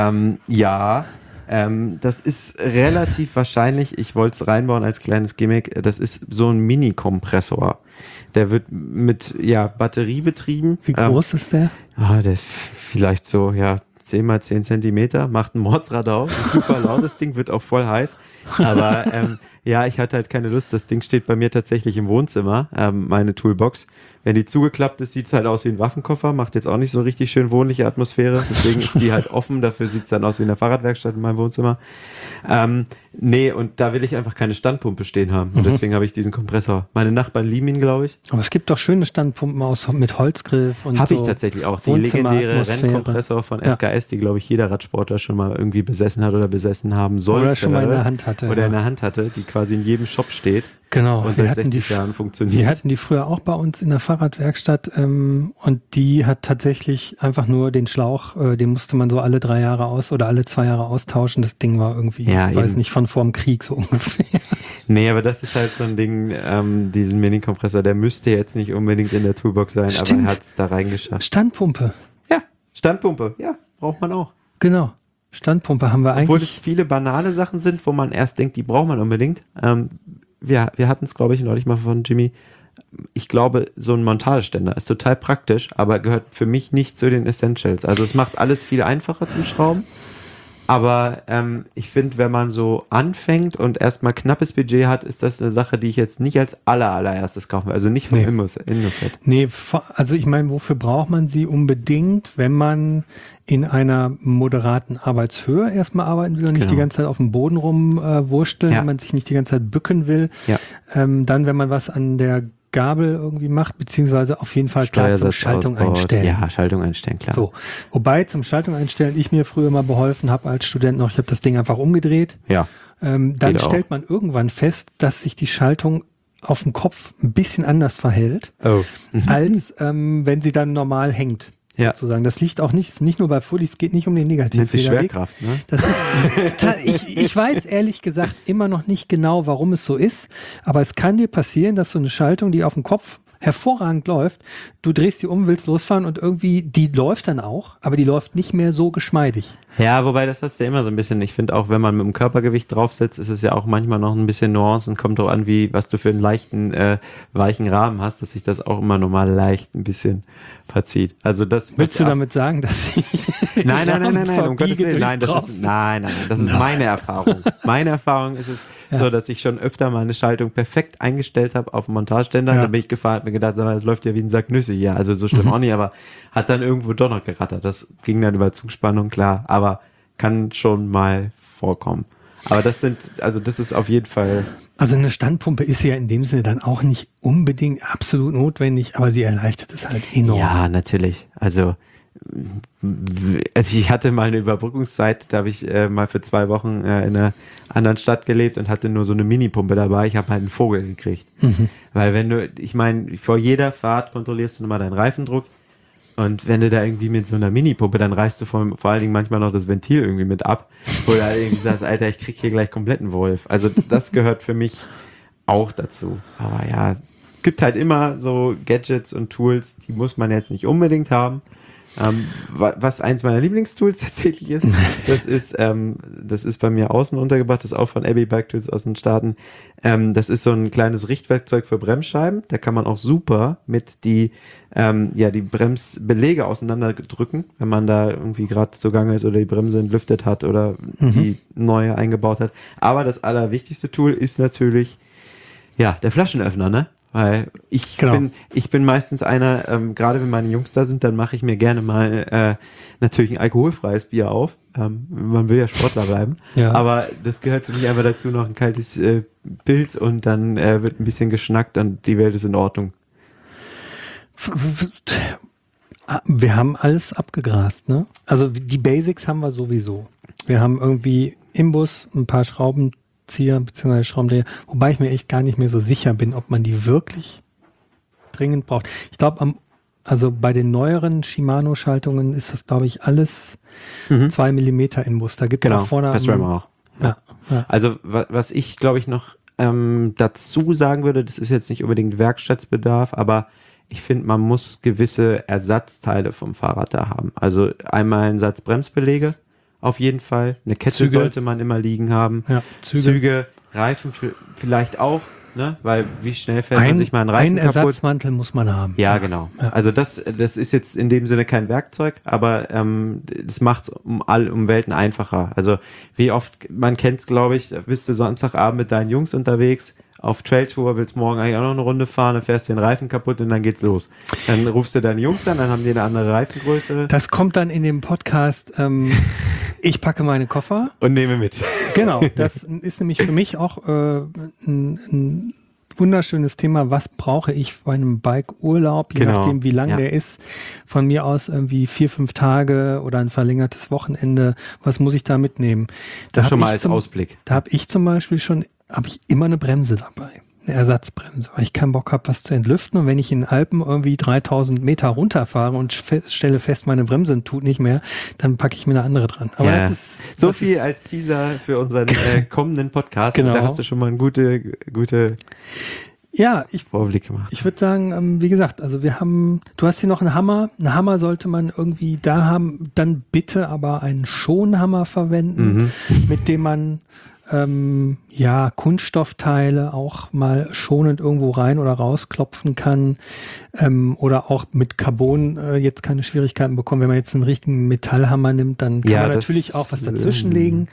[SPEAKER 3] Das ist relativ wahrscheinlich, ich wollte es reinbauen als kleines Gimmick, das ist so ein Mini-Kompressor. Der wird mit Batterie betrieben.
[SPEAKER 2] Wie groß ist der?
[SPEAKER 3] Der ist vielleicht so, 10 mal 10 Zentimeter, macht ein Mordsradau, ist super laut, das Ding wird auch voll heiß, aber ich hatte halt keine Lust, das Ding steht bei mir tatsächlich im Wohnzimmer, meine Toolbox. Wenn die zugeklappt ist, sieht es halt aus wie ein Waffenkoffer, macht jetzt auch nicht so richtig schön wohnliche Atmosphäre, deswegen ist die halt offen, dafür sieht es dann aus wie eine Fahrradwerkstatt in meinem Wohnzimmer. Und da will ich einfach keine Standpumpe stehen haben und deswegen habe ich diesen Kompressor. Meine Nachbarn lieben ihn, glaube ich.
[SPEAKER 2] Aber es gibt doch schöne Standpumpen mit Holzgriff und
[SPEAKER 3] Habe
[SPEAKER 2] so.
[SPEAKER 3] ich tatsächlich auch. Die legendäre Rennkompressor von SKS, die, glaube ich, jeder Radsportler schon mal irgendwie besessen hat oder besessen haben sollte.
[SPEAKER 2] Oder schon mal in der Hand hatte.
[SPEAKER 3] Oder in der Hand hatte, die quasi in jedem Shop steht.
[SPEAKER 2] Genau.
[SPEAKER 3] Und seit 60 Jahren funktioniert.
[SPEAKER 2] Wir hatten die früher auch bei uns in der Fahrradwerkstatt und die hat tatsächlich einfach nur den Schlauch, den musste man so alle 3 Jahre oder alle 2 Jahre austauschen. Das Ding war irgendwie, weiß nicht, von vorm Krieg so ungefähr.
[SPEAKER 3] Nee, aber das ist halt so ein Ding, diesen Mini-Kompressor, der müsste jetzt nicht unbedingt in der Toolbox sein, aber er hat es da reingeschafft.
[SPEAKER 2] Standpumpe.
[SPEAKER 3] Ja, Standpumpe, braucht man auch.
[SPEAKER 2] Genau. Standpumpe haben wir eigentlich.
[SPEAKER 3] Obwohl es viele banale Sachen sind, wo man erst denkt, die braucht man unbedingt. Wir hatten es, glaube ich, neulich mal von Jimmy. Ich glaube, so ein Montageständer ist total praktisch, aber gehört für mich nicht zu den Essentials. Also es macht alles viel einfacher zum Schrauben. Aber ich finde, wenn man so anfängt und erstmal knappes Budget hat, ist das eine Sache, die ich jetzt nicht als allererstes kaufen will. Also nicht vom Innoset.
[SPEAKER 2] Nee, also ich meine, wofür braucht man sie unbedingt, wenn man in einer moderaten Arbeitshöhe erstmal arbeiten will und nicht die ganze Zeit auf dem Boden rumwursteln, wenn man sich nicht die ganze Zeit bücken will. Ja. Dann, wenn man was an der Gabel irgendwie macht, beziehungsweise auf jeden Fall klar zum Schaltung einstellen.
[SPEAKER 3] Ja, Schaltung einstellen, klar.
[SPEAKER 2] So, wobei zum Schaltung einstellen ich mir früher mal beholfen habe als Student noch, ich habe das Ding einfach umgedreht.
[SPEAKER 3] Ja.
[SPEAKER 2] Dann stellt man irgendwann fest, dass sich die Schaltung auf dem Kopf ein bisschen anders verhält, als wenn sie dann normal hängt. Sozusagen. Das liegt auch nicht nur bei Fully, es geht nicht um den Negativ.
[SPEAKER 3] Nennt sich Schwerkraft, ne?
[SPEAKER 2] Das ist, ich weiß ehrlich gesagt immer noch nicht genau, warum es so ist, aber es kann dir passieren, dass so eine Schaltung, die auf dem Kopf hervorragend läuft, du drehst die um, willst losfahren und irgendwie, die läuft dann auch, aber die läuft nicht mehr so geschmeidig.
[SPEAKER 3] Ja, wobei das hast du ja immer so ein bisschen, ich finde auch, wenn man mit dem Körpergewicht drauf sitzt, ist es ja auch manchmal noch ein bisschen Nuancen, kommt drauf an, was du für einen leichten, weichen Rahmen hast, dass sich das auch immer normal leicht ein bisschen verzieht. Also das.
[SPEAKER 2] Willst du damit sagen, dass ich
[SPEAKER 3] Nein, um Gottes Willen, nein, das ist meine Erfahrung. Meine Erfahrung ist es so, dass ich schon öfter mal eine Schaltung perfekt eingestellt habe auf dem Montageständer, dann bin ich gefahren, habe mir gedacht, das läuft ja wie ein Sack Nüsse hier, also so schlimm auch nicht, aber hat dann irgendwo doch noch gerattert. Das ging dann über Zugspannung, klar, aber kann schon mal vorkommen. Aber das ist auf jeden Fall.
[SPEAKER 2] Also eine Standpumpe ist ja in dem Sinne dann auch nicht unbedingt absolut notwendig, aber sie erleichtert es halt enorm.
[SPEAKER 3] Ja, natürlich. Also ich hatte mal eine Überbrückungszeit, da habe ich mal für 2 Wochen in einer anderen Stadt gelebt und hatte nur so eine Minipumpe dabei. Ich habe halt einen Vogel gekriegt. Weil vor jeder Fahrt kontrollierst du nochmal deinen Reifendruck. Und wenn du da irgendwie mit so einer Minipumpe, dann reißt du vor allen Dingen manchmal noch das Ventil irgendwie mit ab, wo du halt irgendwie sagst, Alter, ich krieg hier gleich kompletten Wolf. Also das gehört für mich auch dazu. Aber ja, es gibt halt immer so Gadgets und Tools, die muss man jetzt nicht unbedingt haben. Was eins meiner Lieblingstools tatsächlich ist, das ist bei mir außen untergebracht, das ist auch von Abbey Bike Tools aus den Staaten. Das ist so ein kleines Richtwerkzeug für Bremsscheiben. Da kann man auch super mit die Bremsbeläge auseinanderdrücken, wenn man da irgendwie gerade zugange ist oder die Bremse entlüftet hat oder die neue eingebaut hat. Aber das allerwichtigste Tool ist natürlich der Flaschenöffner, ne? Weil ich bin meistens einer, gerade wenn meine Jungs da sind, dann mache ich mir gerne mal natürlich ein alkoholfreies Bier auf. Man will ja Sportler bleiben. Ja. Aber das gehört für mich einfach dazu, noch ein kaltes Pilz und dann wird ein bisschen geschnackt und die Welt ist in Ordnung.
[SPEAKER 2] Wir haben alles abgegrast, ne? Also die Basics haben wir sowieso. Wir haben irgendwie im Bus ein paar Schraubenzieher bzw. Schraubendreher, wobei ich mir echt gar nicht mehr so sicher bin, ob man die wirklich dringend braucht. Ich glaube, also bei den neueren Shimano-Schaltungen ist das, glaube ich, alles 2 Millimeter Inbus. Da gibt es auch vorne...
[SPEAKER 3] Bei SRAM auch.
[SPEAKER 2] Ja.
[SPEAKER 3] Also was ich, glaube ich, noch dazu sagen würde, das ist jetzt nicht unbedingt Werkstattsbedarf, aber ich finde, man muss gewisse Ersatzteile vom Fahrrad da haben. Also einmal einen Satz Bremsbeläge, auf jeden Fall. Eine Kette sollte man immer liegen haben. Ja, Züge, Reifen vielleicht auch, ne? Weil wie schnell fällt man sich mal einen Reifen kaputt? Einen Ersatzmantel
[SPEAKER 2] muss man haben.
[SPEAKER 3] Ja, genau. Ja. Also das ist jetzt in dem Sinne kein Werkzeug, aber das macht es um Welten einfacher. Also wie oft, man kennt es, glaube ich, bist du Samstagabend mit deinen Jungs unterwegs, auf Trailtour, willst morgen eigentlich auch noch eine Runde fahren, dann fährst du den Reifen kaputt und dann geht's los. Dann rufst du deine Jungs an, dann haben die eine andere Reifengröße.
[SPEAKER 2] Das kommt dann in dem Podcast, ich packe meine Koffer.
[SPEAKER 3] Und nehme mit.
[SPEAKER 2] Genau, das ist nämlich für mich auch ein wunderschönes Thema. Was brauche ich bei einem Bike-Urlaub, je nachdem wie lang der ist. Von mir aus irgendwie 4-5 Tage oder ein verlängertes Wochenende. Was muss ich da mitnehmen?
[SPEAKER 3] Das schon mal als Ausblick.
[SPEAKER 2] Da habe ich zum Beispiel habe ich immer eine Bremse dabei. Eine Ersatzbremse, weil ich keinen Bock habe, was zu entlüften. Und wenn ich in den Alpen irgendwie 3000 Meter runterfahre und stelle fest, meine Bremse tut nicht mehr, dann packe ich mir eine andere dran. Aber
[SPEAKER 3] das viel als Teaser für unseren kommenden Podcast. Genau. Da hast du schon mal einen gute Vorblick gemacht.
[SPEAKER 2] Ich würde sagen, wie gesagt, also du hast hier noch einen Hammer. Einen Hammer sollte man irgendwie da haben. Dann bitte aber einen Schonhammer verwenden, mit dem man Kunststoffteile auch mal schonend irgendwo rein oder rausklopfen kann, oder auch mit Carbon jetzt keine Schwierigkeiten bekommen. Wenn man jetzt einen richtigen Metallhammer nimmt, dann kann man natürlich auch was dazwischen legen.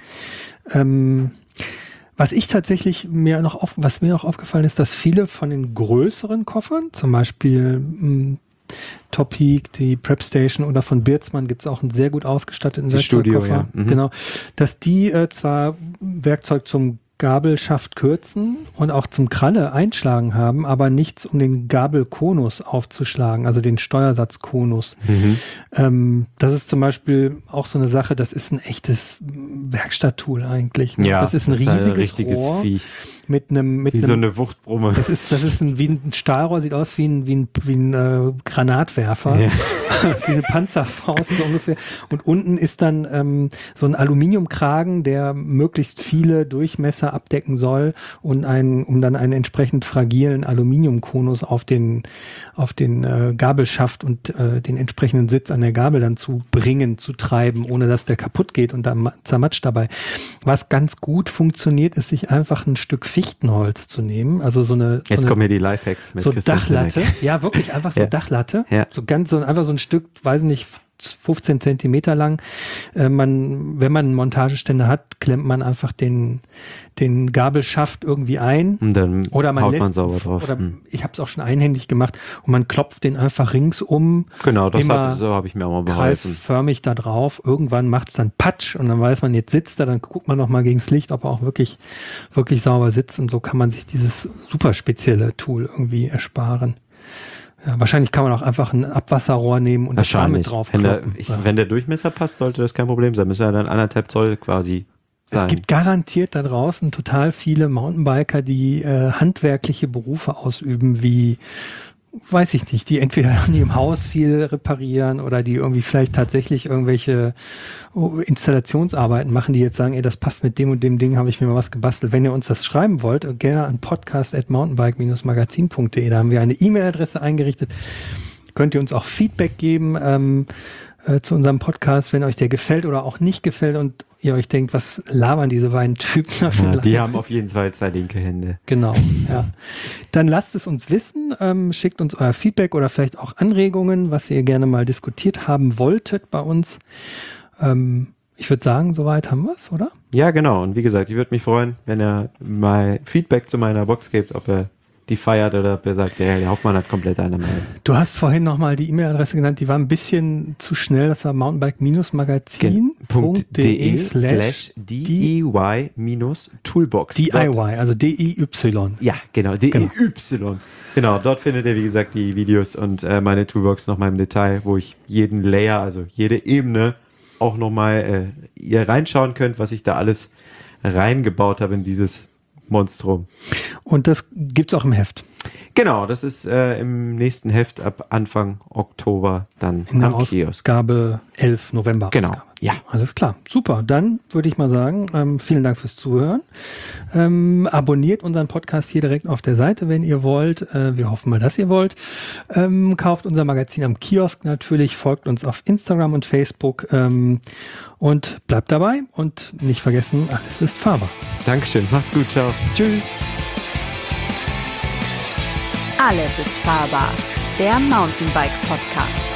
[SPEAKER 2] Was mir noch aufgefallen ist, dass viele von den größeren Koffern, zum Beispiel Top Peak, die Prep Station oder von Birdsmann gibt es auch einen sehr gut ausgestatteten Werkzeugkoffer. Genau, dass die zwar Werkzeug zum Gabelschaft kürzen und auch zum Kralle einschlagen haben, aber nichts, um den Gabelkonus aufzuschlagen, also den Steuersatzkonus. Das ist zum Beispiel auch so eine Sache, das ist ein echtes Werkstatttool eigentlich. Ne?
[SPEAKER 3] Ja,
[SPEAKER 2] das ist ein riesiges Rohr
[SPEAKER 3] Viech.
[SPEAKER 2] Mit
[SPEAKER 3] so eine Wuchtbrumme.
[SPEAKER 2] Das ist wie ein Stahlrohr, sieht aus wie ein Granatwerfer, wie eine Panzerfaust so ungefähr. Und unten ist dann so ein Aluminiumkragen, der möglichst viele Durchmesser abdecken soll und um dann einen entsprechend fragilen Aluminiumkonus auf den Gabelschaft und den entsprechenden Sitz an der Gabel dann zu treiben, ohne dass der kaputt geht und dann zermatscht dabei. Was ganz gut funktioniert, ist, sich einfach ein Stück Fichtenholz zu nehmen, also
[SPEAKER 3] Jetzt kommen hier die Lifehacks mit
[SPEAKER 2] so Dachlatte, ja wirklich einfach so Dachlatte, einfach so ein Stück, weiß nicht, 15 Zentimeter lang. Wenn man einen Montageständer hat, klemmt man einfach den Gabelschaft irgendwie ein.
[SPEAKER 3] Und dann
[SPEAKER 2] oder man
[SPEAKER 3] haut man sauber drauf.
[SPEAKER 2] Oder ich habe es auch schon einhändig gemacht und man klopft den einfach ringsum.
[SPEAKER 3] Genau, so habe ich mir auch mal behalten.
[SPEAKER 2] Kreisförmig da drauf. Irgendwann macht es dann Patsch und dann weiß man, jetzt sitzt er, dann guckt man noch mal gegens Licht, ob er auch wirklich, wirklich sauber sitzt, und so kann man sich dieses super spezielle Tool irgendwie ersparen. Ja, wahrscheinlich kann man auch einfach ein Abwasserrohr nehmen und das damit drauf kloppen.
[SPEAKER 3] Wenn der Durchmesser passt, sollte das kein Problem sein. Müssen ja dann 1,5 Zoll quasi sein.
[SPEAKER 2] Es gibt garantiert da draußen total viele Mountainbiker, die handwerkliche Berufe ausüben, wie, weiß ich nicht, die entweder im Haus viel reparieren oder die irgendwie vielleicht tatsächlich irgendwelche Installationsarbeiten machen, die jetzt sagen, das passt mit dem und dem Ding, habe ich mir mal was gebastelt. Wenn ihr uns das schreiben wollt, gerne an podcast@mountainbike-magazin.de. Da haben wir eine E-Mail-Adresse eingerichtet. Könnt ihr uns auch Feedback geben. zu unserem Podcast, wenn euch der gefällt oder auch nicht gefällt und ihr euch denkt, was labern diese beiden Typen dafür?
[SPEAKER 3] Ja, die haben auf jeden Fall 2 linke Hände.
[SPEAKER 2] Genau, ja. Dann lasst es uns wissen, schickt uns euer Feedback oder vielleicht auch Anregungen, was ihr gerne mal diskutiert haben wolltet bei uns. Ich würde sagen, soweit haben wir es, oder?
[SPEAKER 3] Ja, genau. Und wie gesagt, ich würde mich freuen, wenn ihr mal Feedback zu meiner Box gebt, ob ihr die feiert oder ob ihr sagt, der Hoffmann hat komplett eine Meinung.
[SPEAKER 2] Du hast vorhin nochmal die E-Mail-Adresse genannt, die war ein bisschen zu schnell, das war mountainbike-magazin.de/DIY-Toolbox. DIY, also DIY.
[SPEAKER 3] Ja, genau, DIY. Genau, dort findet ihr, wie gesagt, die Videos und meine Toolbox nochmal im Detail, wo ich jeden Layer, also jede Ebene auch nochmal ihr reinschauen könnt, was ich da alles reingebaut habe in dieses Monstrum.
[SPEAKER 2] Und das gibt's auch im Heft.
[SPEAKER 3] Genau, das ist im nächsten Heft ab Anfang Oktober dann
[SPEAKER 2] in der
[SPEAKER 3] am Kiosk.
[SPEAKER 2] Ausgabe 11 November.
[SPEAKER 3] Genau,
[SPEAKER 2] Ausgabe.
[SPEAKER 3] ja.
[SPEAKER 2] Alles klar, super. Dann würde ich mal sagen, vielen Dank fürs Zuhören. Abonniert unseren Podcast hier direkt auf der Seite, wenn ihr wollt. Wir hoffen mal, dass ihr wollt. Kauft unser Magazin am Kiosk natürlich, folgt uns auf Instagram und Facebook und bleibt dabei und nicht vergessen, alles ist fahrbar.
[SPEAKER 3] Dankeschön, macht's gut, ciao.
[SPEAKER 2] Tschüss.
[SPEAKER 1] Alles ist fahrbar. Der Mountainbike Podcast.